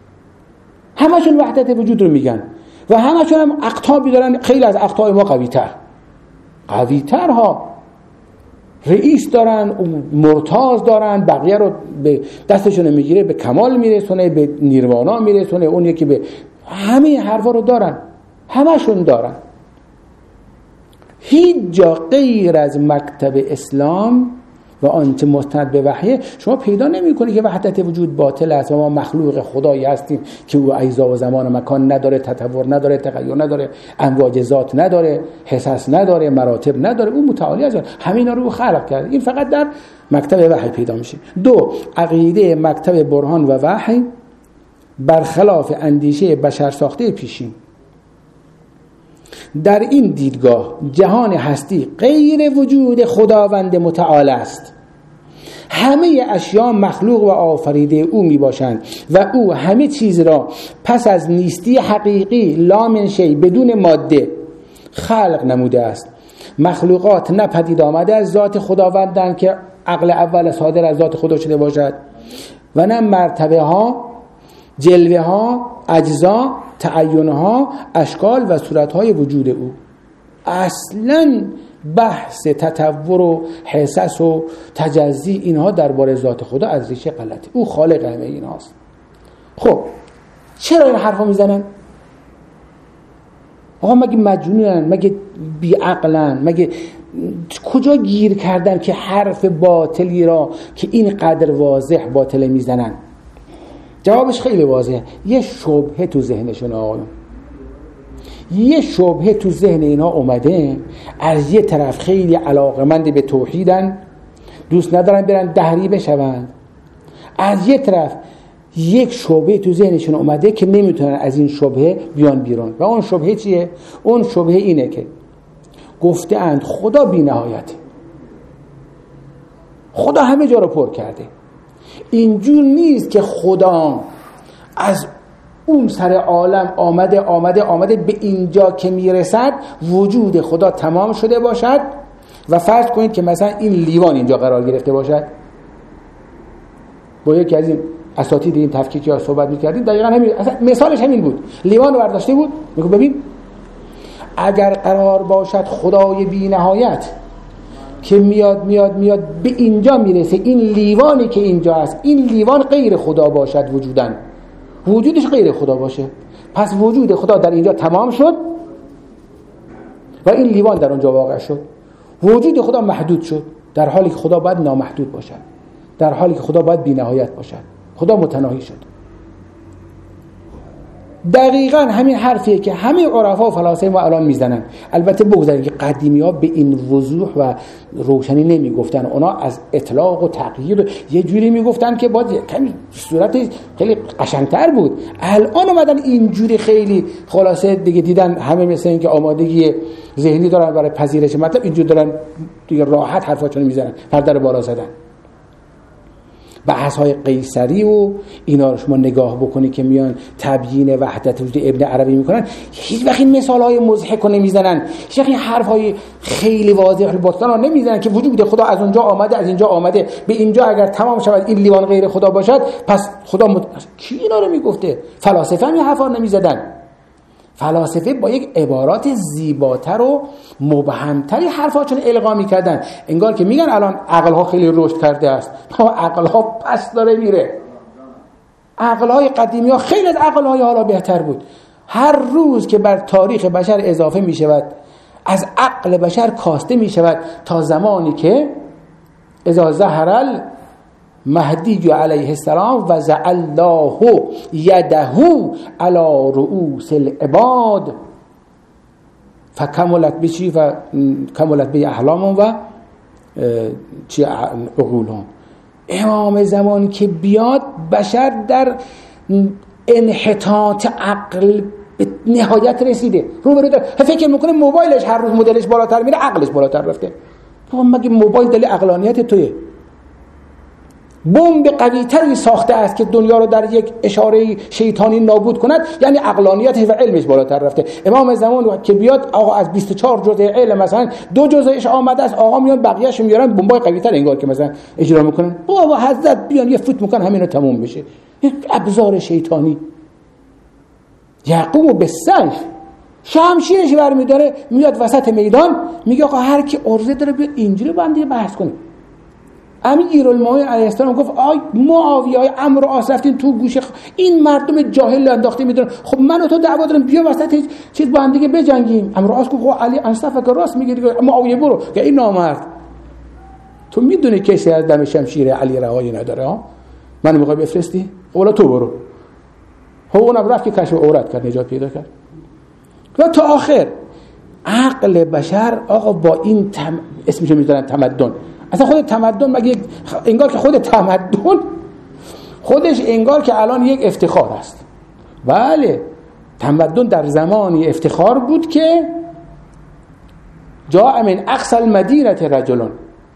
S1: همشون وحدت وجود رو میگن و همشون هم اقطابی دارن، خیلی از اقطاب ما قوی تر قوی تر ها، رئیس دارن، مرتاض دارن، بقیه رو به دستشون میگیره به کمال میرسونه، به نیروانا میرسونه، اون یکی به همه حرفا رو دارن، همشون دارن. هیچ جا غیر از مکتب اسلام و آنچه مستند به وحی شما پیدا نمی‌کنی که وحدت وجود باطل است و ما مخلوق خدایی هستیم که او اجزا و زمان و مکان نداره، تطور نداره، تغییر نداره، امواج ذات نداره، حساس نداره، مراتب نداره، او متعالی است، همینا رو خلق کرده. این فقط در مکتب وحی پیدا میشه. دو، عقیده مکتب برهان و وحی برخلاف اندیشه بشر ساخته پیشین. در این دیدگاه جهان هستی غیر وجود خداوند متعال است. همه اشیا مخلوق و آفریده او می باشند و او همه چیز را پس از نیستی حقیقی لا من شیء بدون ماده خلق نموده است. مخلوقات نه پدید آمده از ذات خداوندند که عقل اول صادر از ذات خدا شده باشد و نه مرتبه ها، جلوه ها، اجزا، تعین ها، اشکال و صورت های وجود او. اصلاً بحث تطور و حساس و تجزی اینها درباره ذات خدا از ریشه غلطه. او خالق همه ایناست. خب چرا این حرفا میزنن؟ آقا مگه مجنونن؟ مگه بیعقلن؟ مگه کجا گیر کردن که حرف باطلی را که این قدر واضح باطل میزنن؟ جوابش خیلی واضحه. یه شبهه تو ذهنشون آقایون، یه شبهه تو ذهن اینا اومده. از یه طرف خیلی علاقمند به توحیدن، دوست ندارن برن دهری بشوند. از یه طرف یک شبهه تو ذهنشون اومده که نمیتونن از این شبهه بیان بیرون. و اون شبهه چیه؟ اون شبهه اینه که گفته اند خدا بی نهایت، خدا همه جا رو پر کرده. اینجور نیست که خدا از اون سر عالم آمده آمده آمده به اینجا که میرسد وجود خدا تمام شده باشد و فرض کنید که مثلا این لیوان اینجا قرار گرفته باشد. با یکی از این اساتید این تفکیکی ها صحبت میکردیم، دقیقا همین مثالش همین بود. لیوان رو برداشته بود، میگه ببین اگر قرار باشد خدای بی نهایت که میاد میاد میاد به اینجا میرسه، این لیوانی که اینجا هست این لیوان غیر خدا باشد، وجودن وجودش غیر خدا باشه، پس وجود خدا در اینجا تمام شد و این لیوان در اونجا واقع شد. وجود خدا محدود شد در حالی که خدا باید نامحدود باشد، در حالی که خدا باید بی نهایت باشد. خدا متناهی شد. دقیقاً همین حرفیه که همه عرفا و فلاسفه ما الان میزنن. البته بگذارید که قدیمی ها به این وضوح و روشنی نمیگفتن، اونا از اطلاق و تغییر یه جوری میگفتن که باید کمی صورت خیلی قشنگتر بود. الان اومدن اینجوری خیلی خلاصه دیگه دیدن همه مثل این که آمادگی ذهنی دارن برای پذیرش مطلب، اینجوری دارن دیگه راحت حرفاشون میزنن، پرده رو بالا زدن. بحث های قیصری و اینا رو شما نگاه بکنی که میان تبیین وحدت وجود ابن عربی میکنن، هیچ وقت این مثال های مضحک رو نمیزنن، هیچ وقت این حرف های خیلی واضح الباطن رو نمیزنن که وجود خدا از اونجا آمده از اینجا آمده، به اینجا اگر تمام شود این لیوان غیر خدا باشد پس خدا مد... کی اینا رو میگفته؟ فلاسفه هم این حرفا نمیزدن. فلاسفه با یک عبارات زیباتر و مبهمتری حرفاشون القا میکردن، انگار که میگن الان عقلها خیلی رشد کرده است، اما عقلها پس داره میره. عقلهای قدیمی ها خیلی از عقلهای حالا بهتر بود. هر روز که بر تاریخ بشر اضافه میشود، از عقل بشر کاسته میشود تا زمانی که اذا ظهر مهدی علیه السلام و زع الله یده علی رؤوس العباد فکملت بچی و کملت به احلامون و چی عقولهم. امام زمان که بیاد بشر در انحطاط عقل به نهایت رسیده، رو برو فکر میکنه موبایلش هر روز مدلش بالاتر میره، عقلش بالاتر رفته. تو مگه موبایل دلیل عقلانیت توئه؟ بمب قوی تری ساخته است که دنیا رو در یک اشاره شیطانی نابود کند، یعنی عقلانیتش و علمش بالاتر رفته. امام زمان که بیاد آقا از بیست و چهار جزء علم مثلا دو جزءش آمده است، آقا میان بقیه‌اش میارن بمبای قوی تر انگار که مثلا اجرا میکنن. بابا حضرت بیان یه فوت میکنن همین رو تموم بشه. یک ابزار شیطانی. یعقوب بالسیف شمشیرش برمی‌داره میاد وسط میدان میگه آقا هر کی عرضه داره بیا اینجوری با هم دیگه بحث کنیم. امیرالمومنین علیه السلام گفت آی معاویه های عمرو و عاص رفتین تو گوشه این مردم جاهل انداخته میدونن، خب من و تو دعوا داریم بیا وسط چیز با هم دیگه بجنگیم. عمرو و عاص گفت خب علی انصفه که راست میگه دیگه، معاویه برو که این نامرد. تو میدونی کسی از دم شمشیر علی رهایی نداره ها، منو میخوای بفرستی؟ اولا تو برو. خب اونم رفت که کشف عورت کرد، نجات پیدا کرد. و تا آخر عقل بشر آقا با این تم... اسمشو میذارن تمدن. اصلا خود تمدن مگه انگار که خود تمدن خودش انگار که الان یک افتخار است. بله تمدن در زمانی افتخار بود که جاء من اقصى المدینه رجل،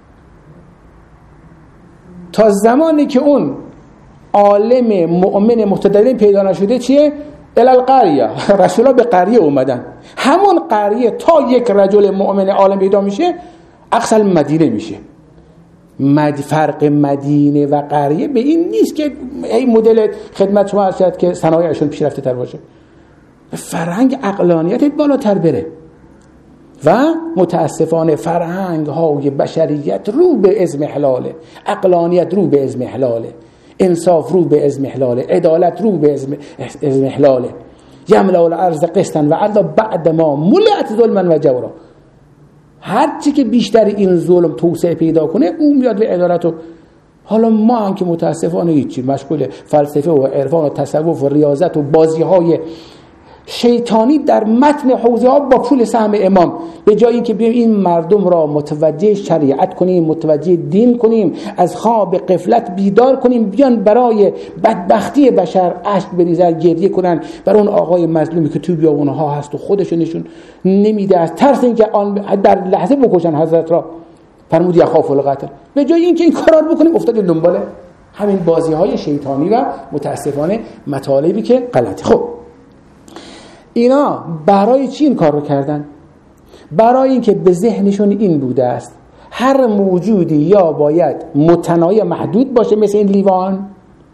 S1: تا زمانی که اون عالم مؤمن متدین پیدا نشده چیه؟ الالقریه، رسولا به قریه اومدن، همون قریه تا یک رجل مؤمن عالم پیدا میشه اقصى المدینه میشه. مد فرق مدینه و قریه به این نیست که این مدل خدمت شما هست که صنایعشون پیشرفته تر باشه، فرهنگ عقلانیتت بالاتر بره. و متاسفانه فرهنگ های بشریت رو به اضمحلاله، عقلانیت رو به اضمحلاله، انصاف رو به اضمحلاله، عدالت رو به اضمحلاله. یملأ الارض قسطا و عدلا بعد ما ملئت ظلما و جورا. هر چی که بیشتر این ظلم توسعه پیدا کنه اون میاد به عدالت. و حالا ما هم که متاسفانه هیچی مشغول فلسفه و عرفان و تصوف و ریاضت و بازی‌های شیطانی در متن حوزه ها با پول سهم امام، به جای اینکه بیایم این مردم را متوجه شریعت کنیم، متوجه دین کنیم، از خواب غفلت بیدار کنیم، بیان برای بدبختی بشر اشک بریزن، گریه کنن بر اون آقای مظلومی که تو بیابونها هست و خودشونشون نمیده از ترس اینکه آن در لحظه بکشن حضرت را. فرمود یخاف القتل. به جای اینکه این کارا رو بکنیم افتادیم دنبال همین بازی‌های شیطانی و متاسفانه مطالبی که غلطه. خب اینا برای چی این کار رو کردن؟ برای اینکه به ذهنشون این بوده است هر موجودی یا باید متناهی محدود باشه، مثل این لیوان،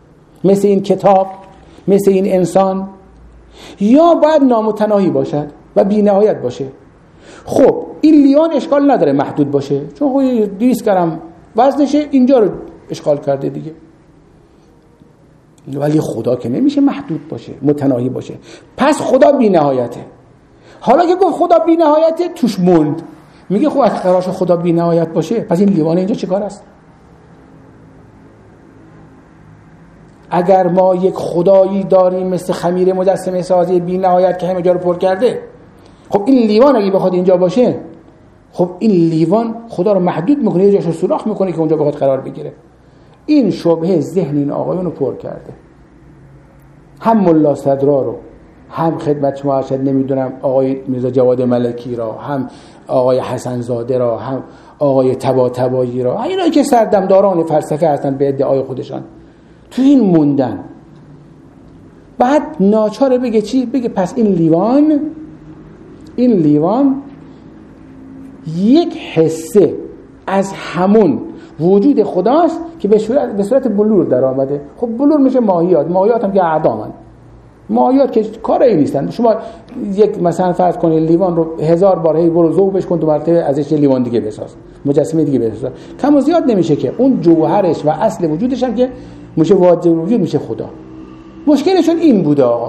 S1: مثل این کتاب، مثل این انسان، یا باید نامتناهی باشد. و بی نهایت باشه. خب این لیوان اشکال نداره محدود باشه، چون خب دویست گرم وزنشه، اینجا رو اشغال کرده دیگه. ولی خدا که نمیشه محدود باشه، متناهی باشه. پس خدا بی نهایته. حالا که گفت خدا بی نهایته، توش موند. میگه خب از قراش خدا بی نهایت باشه، پس این لیوان اینجا چه کار است؟ اگر ما یک خدایی داریم مثل خمیر مجسمه سازی بی نهایت که همه جا رو پر کرده، خب این لیوان اگه بخواد اینجا باشه، خب این لیوان خدا رو محدود میکنه، یه جاشو سوراخ میکنه که اونجا بخواد قرار بگیره. این شبهه ذهن این آقایون رو پر کرده. هم ملا صدرا رو، هم خدمت شما ارشد نمیدونم آقای میرزا جواد ملکی را، هم آقای حسن زاده را، هم آقای طباطبایی را، اینایی که سردمداران فلسفه هستن به ادعای خودشان، تو این موندن. بعد ناچاره بگه چی؟ بگه پس این لیوان این لیوان یک حصه از همون وجود خداست که به صورت به صورت بلور در آمده. خب بلور میشه ماهیات، ماهیات هم که اعدامن، ماهیات که کاری نیستن. شما یک مثلا فرض کنید لیوان رو هزار بار هی برو ذوبش کن، دو مرتبه ازش لیوان دیگه بساز، مجسمه دیگه بساز، کم و زیاد نمیشه که. اون جوهرش و اصل وجودش هم که میشه واجب وجود، میشه خدا. مشکلشون این بوده آقا.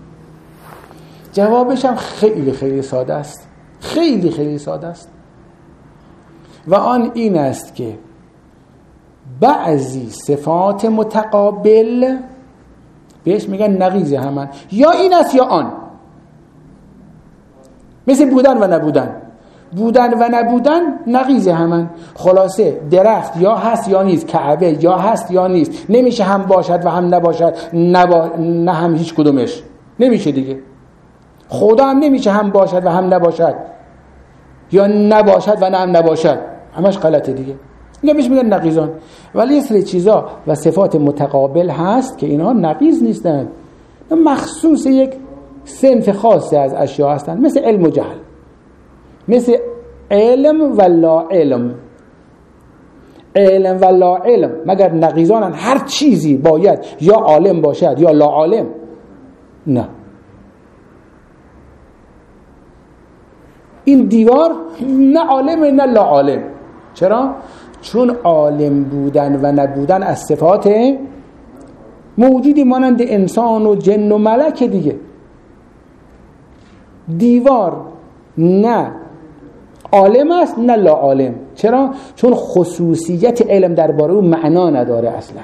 S1: جوابش هم خیلی خیلی ساده است، خیلی خیلی ساده است، و آن این است که بعضی صفات متقابل بهش میگن نقیض همن، یا این است یا آن. مثل بودن و نبودن، بودن و نبودن نقیض همن. خلاصه درخت یا هست یا نیست، کعبه یا هست یا نیست، نمیشه هم باشد و هم نباشد، نبا... نه هم هیچ کدومش نمیشه دیگه. خدا هم نمیشه هم باشد و هم نباشد، یا نباشد و نه هم نباشد، همش غلطه دیگه. اینا بهش میگن نقیضان. ولی یه سری چیزا و صفات متقابل هست که اینها نقیض نیستن، مخصوص یک صنف خاصی از اشیاء هستن، مثل علم و جهل، مثل علم و لا علم. علم و لا علم مگر نقیضانن؟ هر چیزی باید یا عالم باشد یا لا عالم؟ نه. این دیوار نه عالم نه لا عالم. چرا؟ چون عالم بودن و نبودن از صفات موجودی مانند انسان و جن و ملک دیگه. دیوار نه عالم است نه لا عالم. چرا؟ چون خصوصیت علم درباره اون معنا نداره، اصلا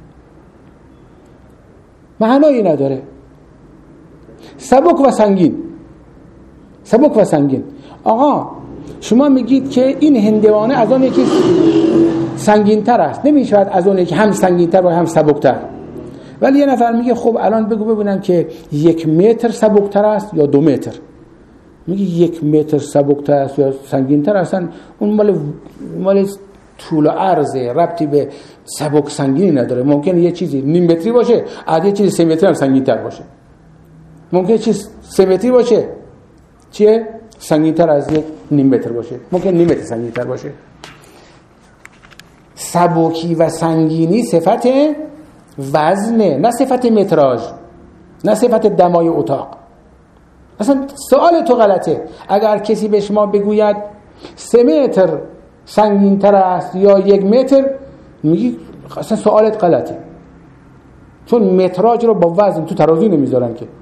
S1: معنایی نداره. سبک و سنگین، سبک و سنگین. آقا شما میگید که این هندوانه از اون یکی سنگین تر است، نمیشود از اون یکی هم سنگین تر و هم سبک تر. ولی یه نفر میگه خب الان بگو ببینم که یک متر سبک تر است یا دو متر. میگه یک متر سبک تر است یا سنگین تر است، اون مال مال طول و عرض، ربطی به سبک سنگینی نداره. ممکنه یه چیزی نیم متری باشه، از یه چیزی سه متری هم سنگین تر باشه. ممکنه چیز سه متری باشه چیه؟ سنگین تر از یک نیم متر باشه. ممکن نیم متر سنگین تر باشه. سبکی و سنگینی صفت وزنه، نه صفت متراژ، نه صفت دمای اتاق. اصلا سوال تو غلطه. اگر کسی به شما بگوید سه متر سنگین تر است یا یک متر، میگی اصلا سوالت غلطه، چون متراژ رو با وزن تو ترازو نمیذارن که.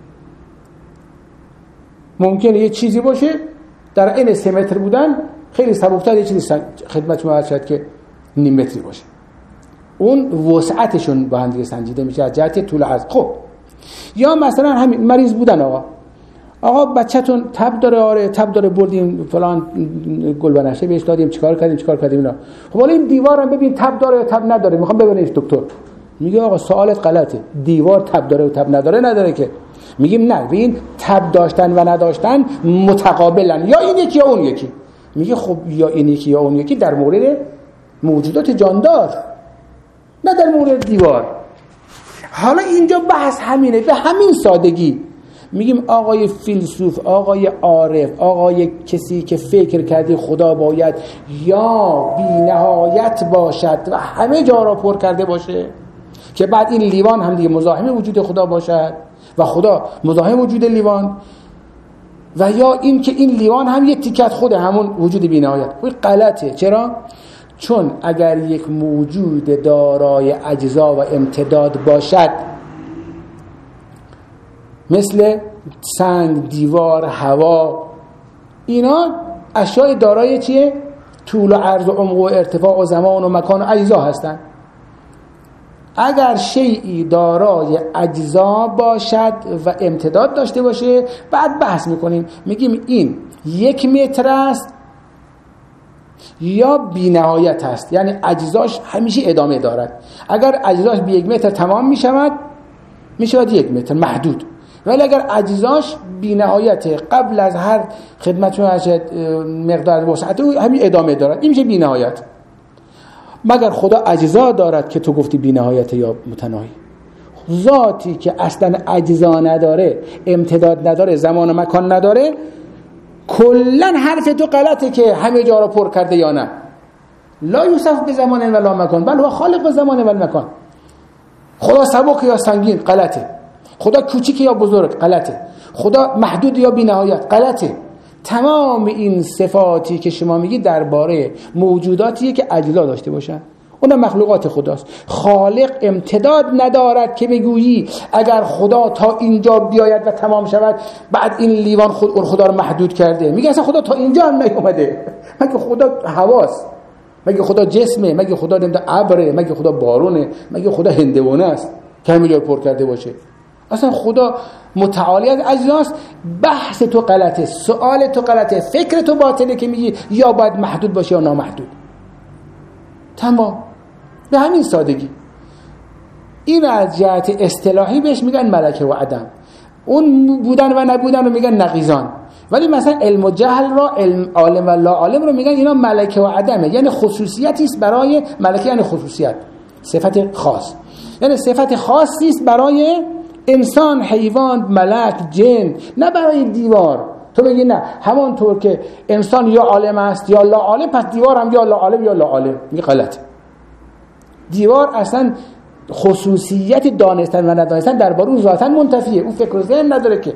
S1: ممکنه یه چیزی باشه در این سه متر بودن خیلی سبکتر، یه چیزی سنگ... خدمت شما شاید که نیم متری باشه. اون وسعتشون با هم دیگه سنجیده میشه از جهت طول عرض. خب یا مثلا همین مریض بودن. آقا آقا بچه‌تون تب داره، آره تب داره، بردیم فلان گل بنفشه بهش دادیم، چیکار کردیم چیکار کردیم اینا. خب حالا این دیوارم ببین تب داره یا تب نداره، میخوام ببینیش دکتر. میگه آقا سوالت غلطه، دیوار تب داره و تب نداره نداره که. میگیم نه، ببین تب داشتن و نداشتن متقابلن، یا این یکی یا اون یکی. میگه خب یا این یکی یا اون یکی در مورد موجودات جاندار، نه در مورد دیوار. حالا اینجا بحث همینه، به همین سادگی. میگیم آقای فیلسوف، آقای عارف، آقای کسی که فکر کردی خدا باید یا بی نهایت باشد و همه جا را پر کرده باشه، که بعد این لیوان هم دیگه مزاحم وجود خدا باشد و خدا مزاحم وجود لیوان، و یا این که این لیوان هم یک تیکه از خود همون وجود بی‌نهایت. این غلطه. چرا؟ چون اگر یک موجود دارای اجزا و امتداد باشد، مثل سنگ، دیوار، هوا، اینا اشیاء دارای چیه؟ طول و عرض و عمق و ارتفاع و زمان و مکان و اجزا هستن. اگر شیئی دارای اجزا باشد و امتداد داشته باشه، بعد بحث میکنیم، میگیم این یک متر است یا بی نهایت است، یعنی اجزاش همیشه ادامه دارد. اگر اجزاش به یک متر تمام میشود، میشود یک متر محدود. ولی اگر اجزاش بی نهایت، قبل از هر خدمتشون مقدار وسعت همین ادامه دارد، این میشه بی نهایت. مگر خدا اجزا دارد که تو گفتی بی نهایت یا متناهی؟ ذاتی که اصلا اجزا نداره، امتداد نداره، زمان و مکان نداره، کلن حرف تو غلطه که همه جا را پر کرده یا نه. لا یوصف به زمان ولا مکان بل هو خالق به زمان و مکان. خدا سبک یا سنگین غلطه، خدا کوچیک یا بزرگ غلطه، خدا محدود یا بی نهایت غلطه. تمام این صفاتی که شما میگی درباره موجوداتیه که اجزا داشته باشن، اونم مخلوقات خداست. خالق امتداد ندارد که بگویی اگر خدا تا اینجا بیاید و تمام شود بعد این لیوان خود اون خدا رو محدود کرده. میگه اصلا خدا تا اینجا هم نیومده. مگه خدا هواست؟ مگه خدا جسمه؟ مگه خدا نمیدونم ابره؟ مگه خدا بارونه؟ مگه خدا هندوانه است که همه جا پر کرده باشه؟ اصلا خدا متعالی از اجزاست. بحث تو غلطه، سوال تو غلطه، فکر تو باطله که میگی یا باید محدود باشه یا نامحدود. تمام، به همین سادگی. این از جهت اصطلاحی بهش میگن ملکه و عدم، اون بودن و نبودن رو میگن نقیضان. ولی مثلا علم و جهل را، علم عالم و لا عالم رو میگن اینا ملکه و عدمه، یعنی خصوصیتی است برای ملکه، یعنی خصوصیت، صفت خاص، یعنی صفت خاصی است برای انسان، حیوان، ملک، جن، نه برای دیوار. تو بگی نه همانطور که انسان یا عالم است یا لا عالم، پس دیوار هم یا لا عالم یا لا عالم. میگه غلط. دیوار اصلا خصوصیت دانستن و ندانستن درباره اون ذاتاً منتفیه، اون فکر و ذهن نداره که.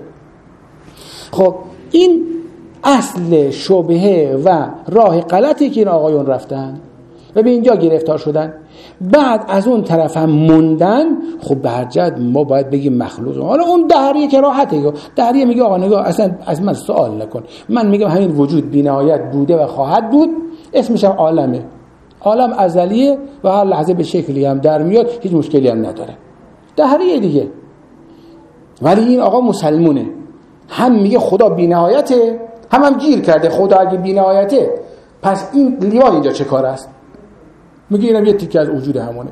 S1: خب این اصل شبهه و راه غلطی که این آقایون رفتن و به اینجا گرفتار شدن. بعد از اون طرف هم موندن. خب به هر جهت ما باید بگیم مخلوق. حالا اون دهریه که راحته، دهریه میگه آقا نگاه اصلا از من سوال نکن، من میگم همین وجود بی‌نهایت بوده و خواهد بود، اسمش هم عالمه، عالم ازلیه و هر لحظه به شکلی هم در میاد، هیچ مشکلی هم نداره. دهریه دیگه. ولی این آقا مسلمونه، هم میگه خدا بی‌نهایته، هم هم گیر کرده خدا اگه بی‌نهایته پس این لیوان اینجا چه کار است؟ میگه اینم یه تیکه از وجود همونه.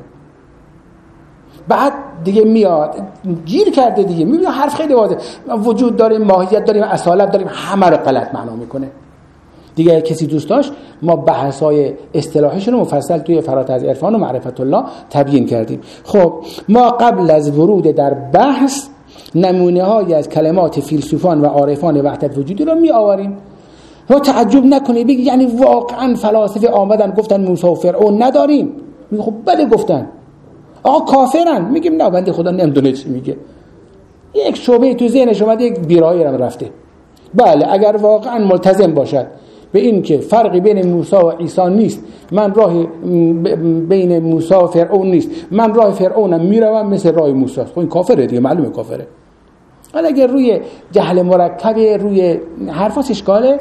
S1: بعد دیگه میاد گیر کرده دیگه، میبینه حرف خیلی واضحه، وجود داریم، ماهیت داریم، اصالت داریم، همه رو غلط معنا میکنه دیگه. کسی دوست داشت ما بحث‌های اصطلاحیشون رو مفصل توی فرات از عرفان و معرفت الله تبیین کردیم. خب ما قبل از ورود در بحث نمونه‌هایی از کلمات فیلسوفان و عارفان وحدت وجودی رو می آوریم. ما تعجب نکنید بگید یعنی واقعا فلاسفه آمدن گفتن موسی و فرعون نداریم؟ میگه خب بله گفتن. آقا کافرن؟ میگیم نه بنده خدا نمیدونه چی میگه. یک شبهه تو ذهنش اومده، یک بیرایی هم رفته. بله اگر واقعا ملتزم باشد به این که فرقی بین موسی و عیسی نیست، من راه بین موسی و فرعون نیست، من راه فرعونم میروم مثل راه موسی است، خب این کافره دیگه، معلومه کافره. ولی اگر روی جهل مرکب، روی حرفاش اشکاله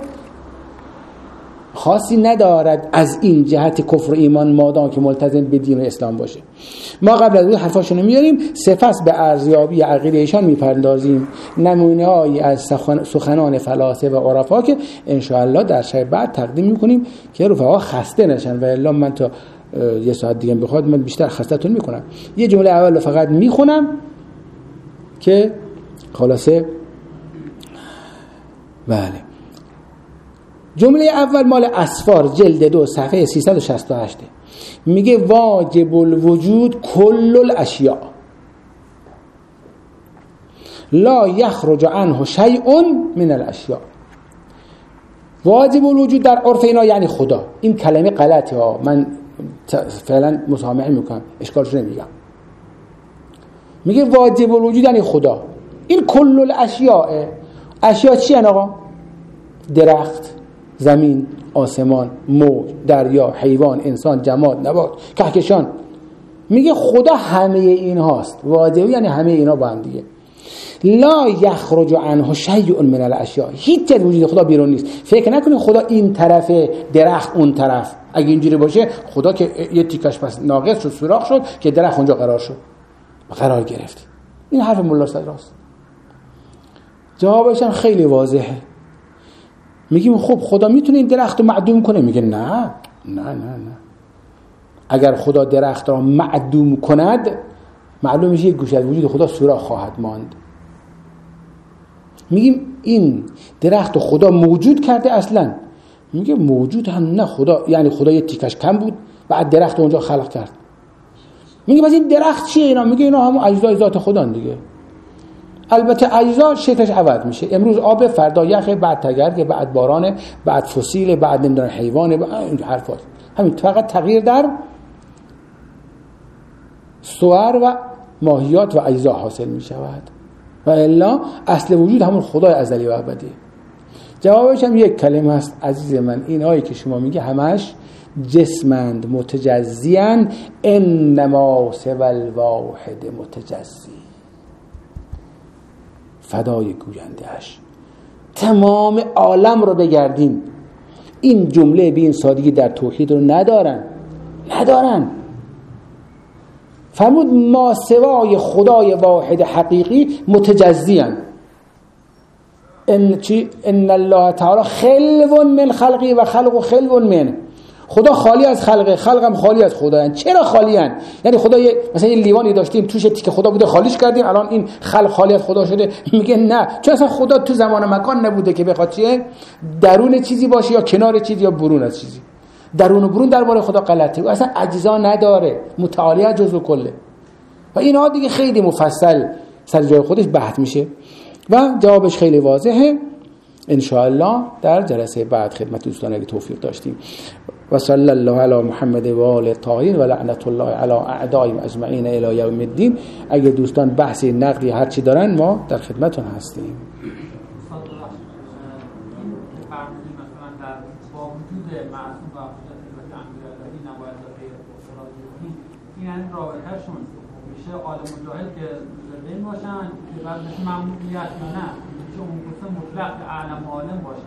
S1: خاصی ندارد از این جهت کفر و ایمان، مادام که ملتزم به دین اسلام باشه. ما قبل از اون حرفاشونو میاریم، سپس به ارزیابی عقیده ایشان میپردازیم، نمونه‌هایی از سخنان فلاسفه و عرفا که ان شاء الله در شب بعد تقدیم میکنیم که رفقا خسته نشن. و الا من تا یه ساعت دیگه بخواد من بیشتر خسته‌تون میکنم. یه جمله اول فقط میخونم که خلاصه بله. جمله اول مال اسفار جلد دو صفحه سیصد و شصت و هشت میگه واجب الوجود کل الاشیاء لا یخرج عنه شیء من الاشیاء. واجب الوجود در عرف اینا یعنی خدا. این کلمه غلطه ها، من فعلا مسامحه میکنم، اشکالش نمیگم. میگه واجب الوجود یعنی خدا. این کل الاشیاء، اشیاء چی هن آقا؟ درخت، زمین، آسمان، موج، دریا، حیوان، انسان، جماد، نبات، کهکشان. میگه خدا همه این هاست. واجبی یعنی همه اینا با هم دیگه. لا یخرج عنه شیء من الاشیاء، هیچ چیز وجود خدا بیرون نیست. فکر نکنید خدا این طرف درخت اون طرف. اگه اینجوری باشه خدا که یه تیکش پس ناقص شد، سوراخ شد که درخت اونجا قرار شد، قرار گرفت. این حرف ملا صدراست. جوابش هم خیلی واضحه. میگیم خب خدا میتونه این درخت رو معدوم کنه؟ میگه نه نه نه نه. اگر خدا درخت را معدوم کند، معلوم میشه یک گوشه از وجود خدا سوراخ خواهد ماند. میگیم این درخت خدا موجود کرده اصلا؟ میگه موجود هم نه. خدا یعنی خدا یه تیکش کم بود بعد درخت اونجا خلق کرد. میگه پس این درخت چیه اینا؟ میگه اینا همون اجزای ذات خدا دیگه. البته اجزا شکلش عوض میشه. امروز آب، فردا یخ، بعد تگرگ، بعد باران، بعد فسیل، بعد نمیدونم حیوان، بعد این حرفات. همین فقط تغییر در صور و ماهیات و اجزا حاصل میشود و الا اصل وجود همون خدای ازلی و ابدی. جوابش هم یک کلمه است عزیز من. این هایی که شما میگه همش جسمند متجزیان، انما سوى الواحد متجزی. فدای گویندهش. تمام عالم رو بگردین، این جمله به این سادگی در توحید رو ندارن ندارن فرمود ما سوای خدای واحد حقیقی متجزیان. ان چی؟ ان الله تعالی خلو من خلقی و خلق خلو من. خدا خالی از خلقه، خلقم خالی از خدا. چرا خالی ان؟ یعنی خدا یه مثلا یه لیوانی داشتیم توش تیکه خدا بوده خالیش کردیم، الان این خلق خالی از خدا شده؟ میگه نه، چون اصلا خدا تو زمان و مکان نبوده که بخواد چیه درون چیزی باشه یا کنار چیزی یا برون از چیزی. درون و برون درباره خدا غلطه، او اصلا اجزا نداره، متعالی از جزء کله. و اینها دیگه خیلی مفصل سر جای خودش بحث میشه و جوابش خیلی واضحه. ان شاء الله در جلسه بعد خدمت دوستان اگه توفیق داشتیم. و صلی الله علی محمد و آل الطاهرین و لعنت الله علی اعدائهم اجمعین الی یوم الدین. اگه دوستان بحثی نقدی هر چی دارن ما در خدمتتون هستیم.
S2: یعنی رابطه‌شون میشه عالم مجاهد که زنده باشن که بعد مثل ممنوعیت یا نه چون اون مطلق عالم عالم باشن.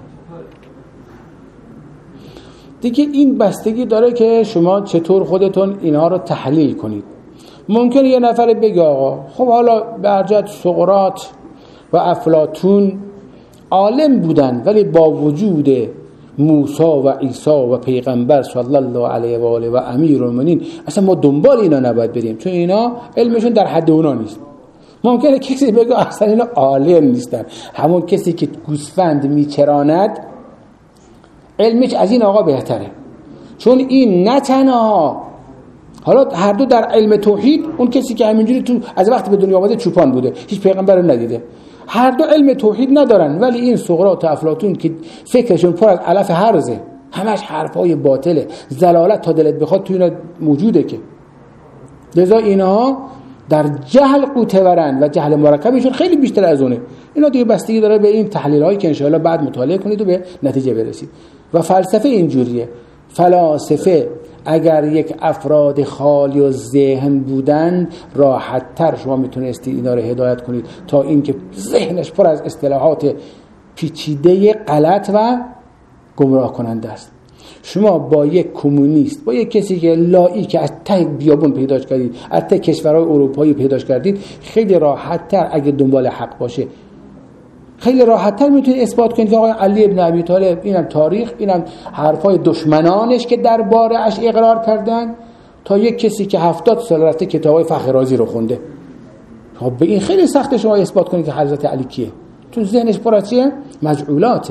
S1: دیگه این بستگی داره که شما چطور خودتون اینها رو تحلیل کنید. ممکنه یه نفر بگه آقا خب حالا به ارجحت سقراط و افلاطون عالم بودن ولی با وجود موسی و عیسی و پیغمبر صلی الله علیه و آله و امیرالمومنین اصلا ما دنبال اینا نباید بریم چون اینا علمشون در حد اونا نیست. ممکنه کسی بگه اصلا اینا عالم نیستن. همون کسی که گوسفند میچراند علمش از این آقا بهتره، چون این نه تنها حالا هر دو در علم توحید، اون کسی که همینجوری تو از وقتی به دنیا آمده چوپان بوده هیچ پیغمبر رو ندیده، هر دو علم توحید ندارن، ولی این سقراط و افلاطون که فکرشون پر از علف هرزه، همش حرفای باطله، ضلالت تا دلت بخواد تو اینا موجوده که لذا اینها در جهل قوتورن و جهل مرکبشون خیلی بیشتر از اونه. اینا دیگه بستگی داره به این تحلیل هایی که انشاءالله بعد مطالعه کنید و به نتیجه برسید. و فلسفه اینجوریه. فلاسفه اگر یک افراد خالی و ذهن بودن راحت تر شما میتونستی اینا رو هدایت کنید تا اینکه ذهنش پر از اصطلاحات پیچیده غلط و گمراه کننده است. شما با یک کمونیست، با یک کسی که لایی که از ته بیابون پیداش کردید، از ته کشورهای اروپایی پیداش کردید، خیلی راحت تر اگه دنبال حق باشه خیلی راحت تر میتونید اثبات کنید که آقای علی ابن ابی طالب اینم تاریخ، اینم حرفای دشمنانش که درباره اش اقرار کردن، تا یک کسی که هفتاد سال رفته کتابای فخر رازی رو خونده. خب به این خیلی سخته شما اثبات کنید که حضرت علی کیه، چون ذهنش پر از چیه؟ مجعولاته.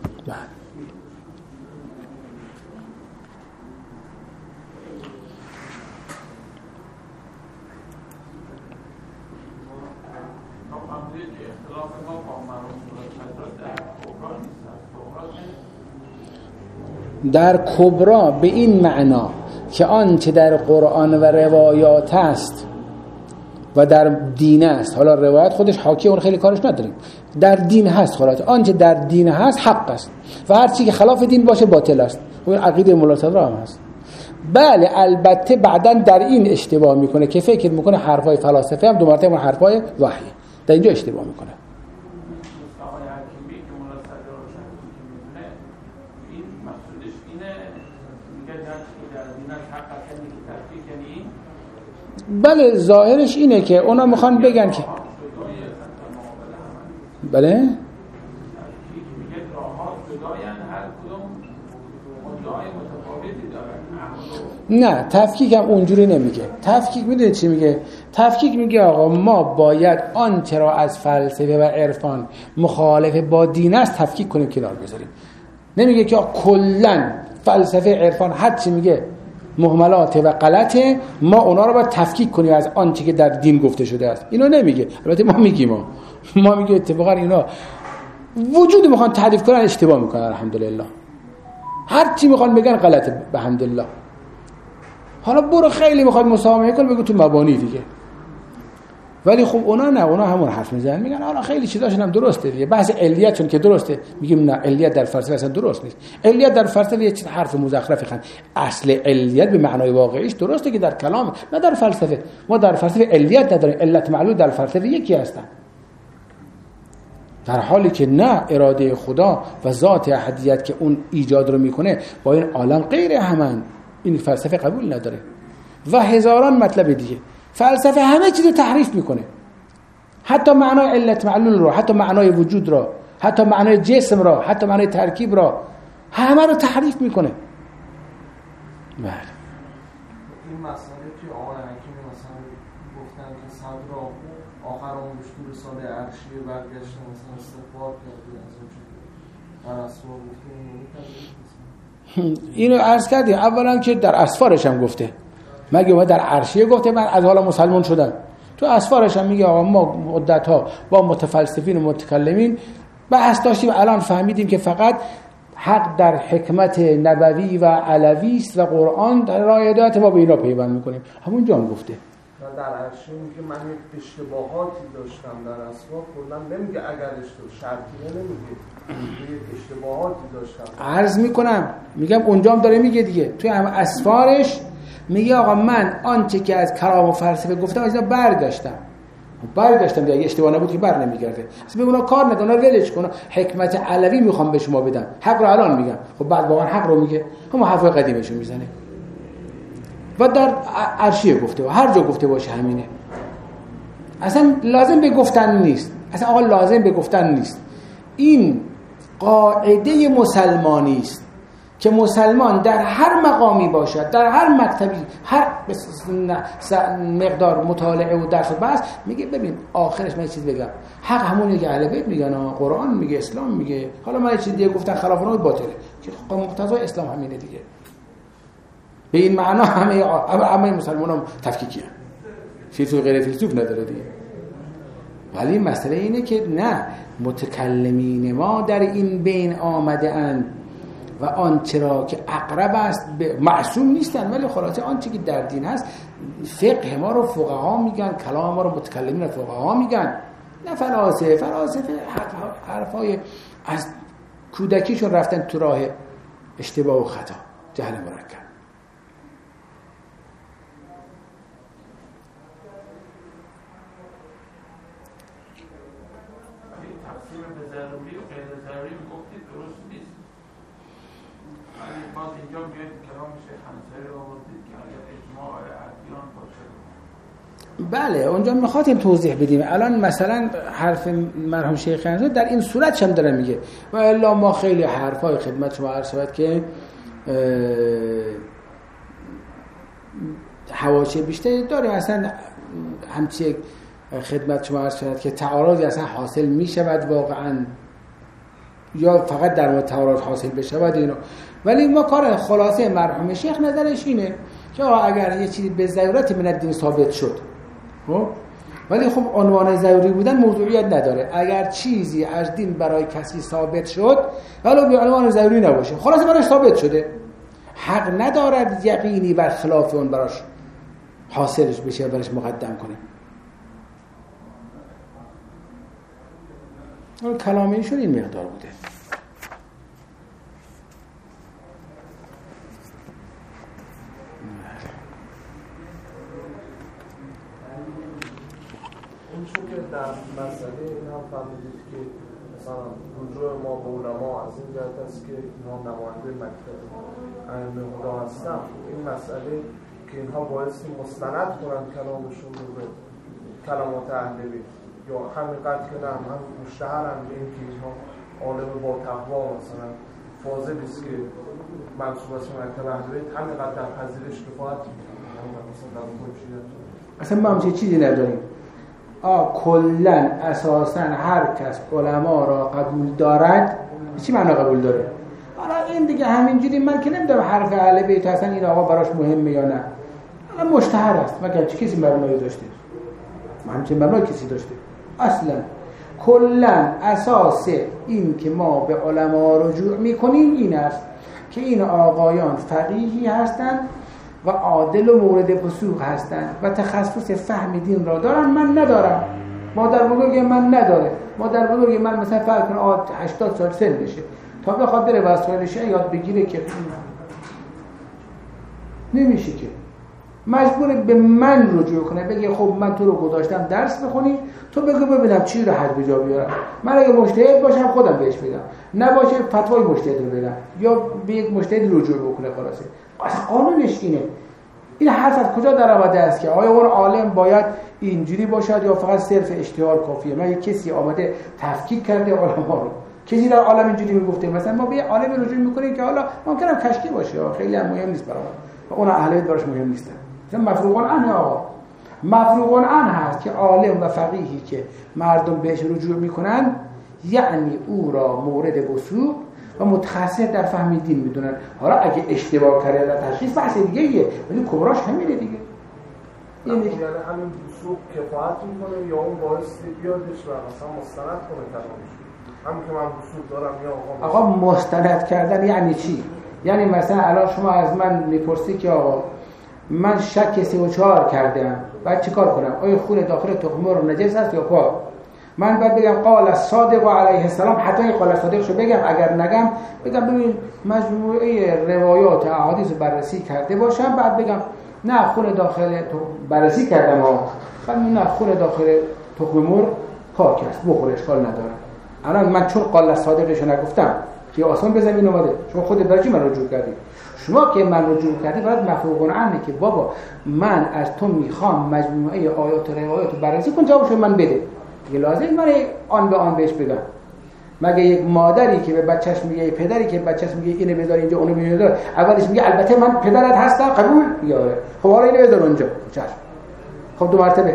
S1: در کبرا به این معنا که آنچه در قرآن و روایات است و در دین است. حالا روایت خودش حاکی اون خیلی کارش نداریم، در دین هست. خلاص آنچه در دین هست حق است و هر چی که خلاف دین باشه باطل است. اون عقیده مولا صدرا هم هست. بله البته بعداً در این اشتباه میکنه که فکر میکنه حرفای فلاسفه هم دو مرتبه حرفای وحی، در اینجا اشتباه میکنه. بله ظاهرش اینه که اونا میخوان بگن که بله نه تفکیک هم اونجوری نمیگه. تفکیک میدونی چی میگه؟ تفکیک میگه آقا ما باید آنچه را از فلسفه و عرفان مخالف با دین است تفکیک کنیم کنار بذاریم. نمیگه که کلا فلسفه عرفان هر چی میگه مهملات و غلطه، ما اونا رو باید تفکیک کنیم از آنچه که در دین گفته شده است. اینو نمیگه. البته ما میگیم ما ما میگیم اتفاقا اینا وجود میخوان تعریف کنن اشتباه میکنن. الحمدلله هر چی میخوان بگن غلطه الحمدلله. حالا برو خیلی میخواد مسامحه کن بگو تو مبانی دیگه، ولی خب اونا نه، اونا همون حرف میزنن میگن حالا خیلی چیزاشون هم درسته دیگه. بحث علیت چون که درسته میگیم نه علیت در فلسفه اصلا درست نیست. علیت در فلسفه یه چیز حرف مزخرفی خن. اصل علیت به معنای واقعیش درسته که در کلام، نه در فلسفه. ما در فلسفه علیت نداریم، علت معلول در فلسفه یکی هستن، در حالی که نه اراده خدا و ذات احدیت که اون ایجاد رو میکنه با این عالم غیر همن. این فلسفه قبول نداره و هزاران مطلب دیگه. فلسفه همه چیز رو تحریف میکنه، حتی معنای علت معلول رو، حتی معنای وجود را، حتی معنای جسم را، حتی معنای ترکیب را، همه رو تحریف میکنه. بله
S3: این مسئله که آقای حکیمی مثلا گفتن که صدر آخر اون دستور سال عرشی برگشت مثلا استغفار کرده از اون چیزی در اسفار گفته
S1: اینو عرض کردیم اولا که در اسفارش هم گفته، مگه ما در عرشیه گفته من از حالا مسلمان شدم؟ تو اسفارش هم میگه آقا ما مدت‌ها با متفلسفین و متکلمین بحث داشتیم، الان فهمیدیم که فقط حق در حکمت نبوی و علوی است و قرآن در راه هدایت ما به اینا پیوند میکنیم. همونجا هم گفته
S3: در عرشی میگه من یک اشتباهاتی داشتم در اسفار، کلا نمیگه اگر اشتباه شرطیه، نمیگه یک اشتباهاتی داشتم.
S1: عرض میکنم میگم اونجا هم داره میگه دیگه، توی هم اسفارش میگه آقا من آنچه که از کلام و فلسفه گفتم از اینا برگشتم برگشتم دیگه اشتباه نبود که بر نمیگرده. اصلا به اونا کار نکنه، ولش کنه. حکمت علوی میخوام به شما بدم، حق رو الان میگم. خب بعد واقعا حق رو میگه، هم حرفای قدیمشو میزنه و در عرشیه گفته و هر جا گفته باشه همینه. اصلا لازم به گفتن نیست، اصلا آقا لازم به گفتن نیست. این قاعده مسلمانی است که مسلمان در هر مقامی باشد، در هر مکتبی، هر مقدار مطالعه و درس و بحث، میگه ببین آخرش من یه چیز بگم، حق همونیه که اهل بیت میگن، قرآن میگه، اسلام میگه. حالا من یه چیز دیگه گفتن خلاف اون باطله، که مقتضای اسلام همینه دیگه. به این معنا همه همه مسلمانان تفکیکیه، فیلسوف غیر فیلسوف نداره دیگه. ولی مسئله اینه که نه، متکلمین ما در این بین آمده اند و آنچه را که اقرب است معصوم نیستن، ولی خلاصه آنچه که در دین هست فقه ما رو فقها میگن، کلام ما رو متکلمین فقها میگن، نه فلاسفه. فلاسفه حرفای از کودکیشون رفتن تو راه اشتباه و خطا، جهل مرکب. بله اونجا میخواد توضیح بدیم. الان مثلا حرف مرحوم شیخ انصاری در این صورت هم داره میگه و الا ما خیلی حرفای خدمت شما عرض شود که حواشی بیشتری داره. اصلا همچی خدمت شما عرض شود که تعارضی اصلا حاصل میشود واقعا یا فقط در مورد تعارض حاصل بشود اینو. ولی ما کار خلاصه مرحوم شیخ نظرش اینه که اگر یه چیزی به ضرورت من الدین ثابت شد، خب ولی خب عنوان ضروری بودن موضوعیت نداره. اگر چیزی از دین برای کسی ثابت شد ولو به عنوان ضروری نباشه، خلاصه براش ثابت شده، حق ندارد یقینی بر خلاف اون براش حاصلش بشه، براش مقدم کنه. کلام ایشون این مقدار بوده.
S3: این چون که در مسئله این هم فهمیدید که مثلا رجوع ما به علما از این جهت است که اینها نماینده مکتب ائمه خدا هستن، این مسئله که اینها بایستی مستند کنند کلامشون رو به کلمات اهل بیت، یا همینقدر که نه هم مشتهرن به این که اینها عالم با تقوا مثلا فاضلی است که منسوب است به مکتب اهل بیت، همینقدر در پذیرش کفایت می‌کنه. مثلا در اون
S1: اصلا ما هم چیزی نداریم. آ کلا اساسا هر کس علما را قبول دارد، چی معنا قبول داره؟ حالا این دیگه همینجوری من که نمیدونم حرف اهل بیت اصلا این آقا براش مهمه یا نه، حالا مشتهر است. مگر چه کسی مبنایی داشته؟ همچین مبنای کسی داشته؟ اصلا کلا اساس این که ما به علما رجوع میکنیم این است که این آقایان فقیهی هستند و عادل و مورد فسوق هستند و تخصص فهم دین را دارن، من ندارم. مادر بزرگ من نداره. مادر بزرگ من مثلا فرض کن هشتاد سال سن بشه تا بخواد بره وسایلش یاد بگیره که نمیشه، که مجبور به من رجوع کنه، بگه خب من تو رو گذاشتم درس بخونی، تو بگو ببینم چی رو حد بجا بیارم. من اگه مجتهد باشم خودم بهش بدم، نباشه فتوای مجتهد رو بدم یا به یک مجتهد رجوع بکنه. خلاصه قانونش اینه. این حرف از کجا در آمده است که آیا اون عالم باید اینجوری باشد یا فقط صرف اشتهار کافیه؟ من یک کسی آمده تفکیک کرده علما رو، کسی در عالم اینجوری میگفته مثلا ما به یه عالم رجوع میکنیم که حالا ممکنه کشکی باشه، خیلی هم مهم نیست برام و اون اهل بیت براش مهم نیست. مثلا مفروغ عنه آقا مفروغ عنه هست که عالم و فقیهی که مردم بهش رجوع میکنن یعنی او را مورد وثوق و متخصص در فهم دین میدونن. حالا اگه اشتباه کرده در تشخیص بحث دیگه ایه، ولی کبراش همینه دیگه.
S3: یعنی همین وثوق کفایت میکنه یا اون باعث بیادش و مثلا مستند کنه کلامش؟ همین که من وثوق دارم یا آقا
S1: آقا مستند کردن یعنی چی؟ یعنی مثلا الان شما از من میپرسی که آقا من شک سی و چهار کردم، بعد چیکار کنم؟ آیا خون داخل تخم مرغ نجس است یا پاک؟ من باید بگم قال الصادق علیه السلام، حتی قال الصادقشو بگم، اگر نگم بگم ببین مجموعه روایات و احادیث بررسی کرده باشم، بعد بگم نه خون داخل تو بررسی کردم ها، بعد نه خون داخل تخم مرغ پاک است، بخور اشکال نداره. الان من چون قال الصادقشو نگفتم که آسان به زمین اومده، شما خودت درجی من رجوع کردی. شما که من رجوع کردی باید مفروغ عنه که بابا من از تو میخوام مجموعه آیات و روایات بررسی کن، جوابشو من بده. دیگه لازم من آن به آن بهش بگم. مگه یک مادری که به بچهش میگه، یک پدری که به بچهش میگه اینو بذار اینجا اونو بذار، اولش میگه البته من پدرت هستم قبول میاره، خب حالا اینو بذار اونجا، چشم. خب دو مرتبه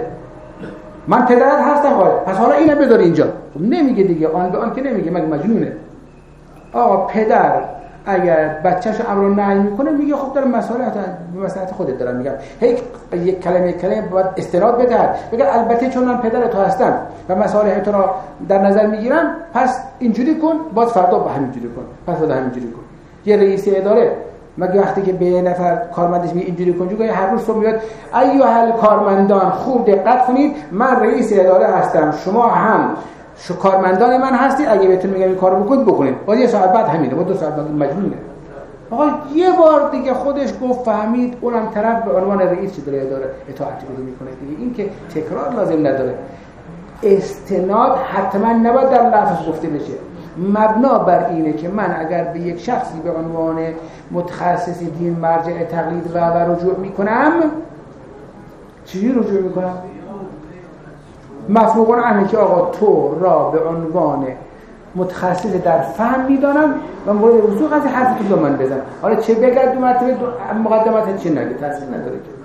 S1: من پدرت هستم، حالا پس حالا اینو بذار اینجا. خب نمیگه دیگه، آن به آن که نمیگه، مگه مجنونه؟ آقا پدر اگر بچه‌شو امر و نهی میکنه میگه خب دارم مسئله به مصلحت خودت دارم میگم، هیچ یک کلمه کلمه باید استناد بده، بگه البته چون من پدر تو هستم و مصالح تو را در نظر میگیرم پس اینجوری کن، باز فردا با همینجوری کن، پس فردا همینجوری کن. یه رئیس اداره مگه وقتی که به نفر کارمندش میگه اینجوری کن، جوگه هر روز صبح میاد ایها کارمندان خوب دقت کنید، من رئیس اداره هستم، شما هم شو کارمندان من هستی، اگه بهتون میگم این کارو بکنید بکنید. باز یه ساعت بعد همینه، باز دو ساعت بعد مجنونه. آقا یه بار دیگه خودش گفت فهمید، اونم طرف به عنوان رئیس چه داره داره اطاعت میکنه دیگه. این که تکرار لازم نداره. استناد حتما نباید در لفظ گفته بشه. مبنا بر اینه که من اگر به یک شخصی به عنوان متخصص دین مرجع تقلید و, و رجوع میکنم، چی رجوع میکنم؟ مفروغ عنه که آقا تو را به عنوان متخصص در فهم میدانم و مورد وثوق از حرفی که من بزنم. حالا چه بگرد دو مرتبه مقدمات چه نگه، تاثیر نداره که.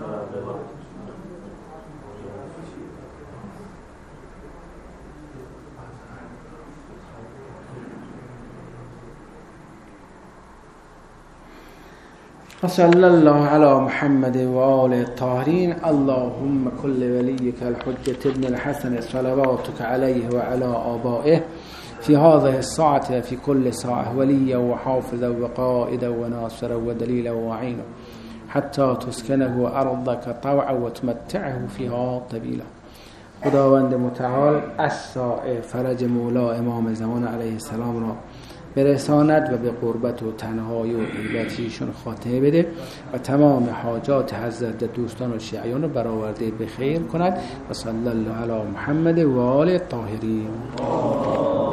S1: صلی الله علی محمد و آل الطاهرین. اللهم كل وليك الحجة ابن الحسن صلواتك عليه وعلى آبائه في هذه الساعة وفي كل ساعة وليا وحافظا وقائدا وناصرا ودليلا وعينا حتى تسكنه أرضك طوعا وتمتعه فيها طويلا. خداوند متعال الساعه فرج مولا امام زمان علیه السلام را برساند و به قربت و تنهایی و غیبتیشون خاتمه بده و تمام حاجات حضرت دوستان و شیعیان رو برآورده به خیر کند و صلی الله علی محمد و آل الطاهرین.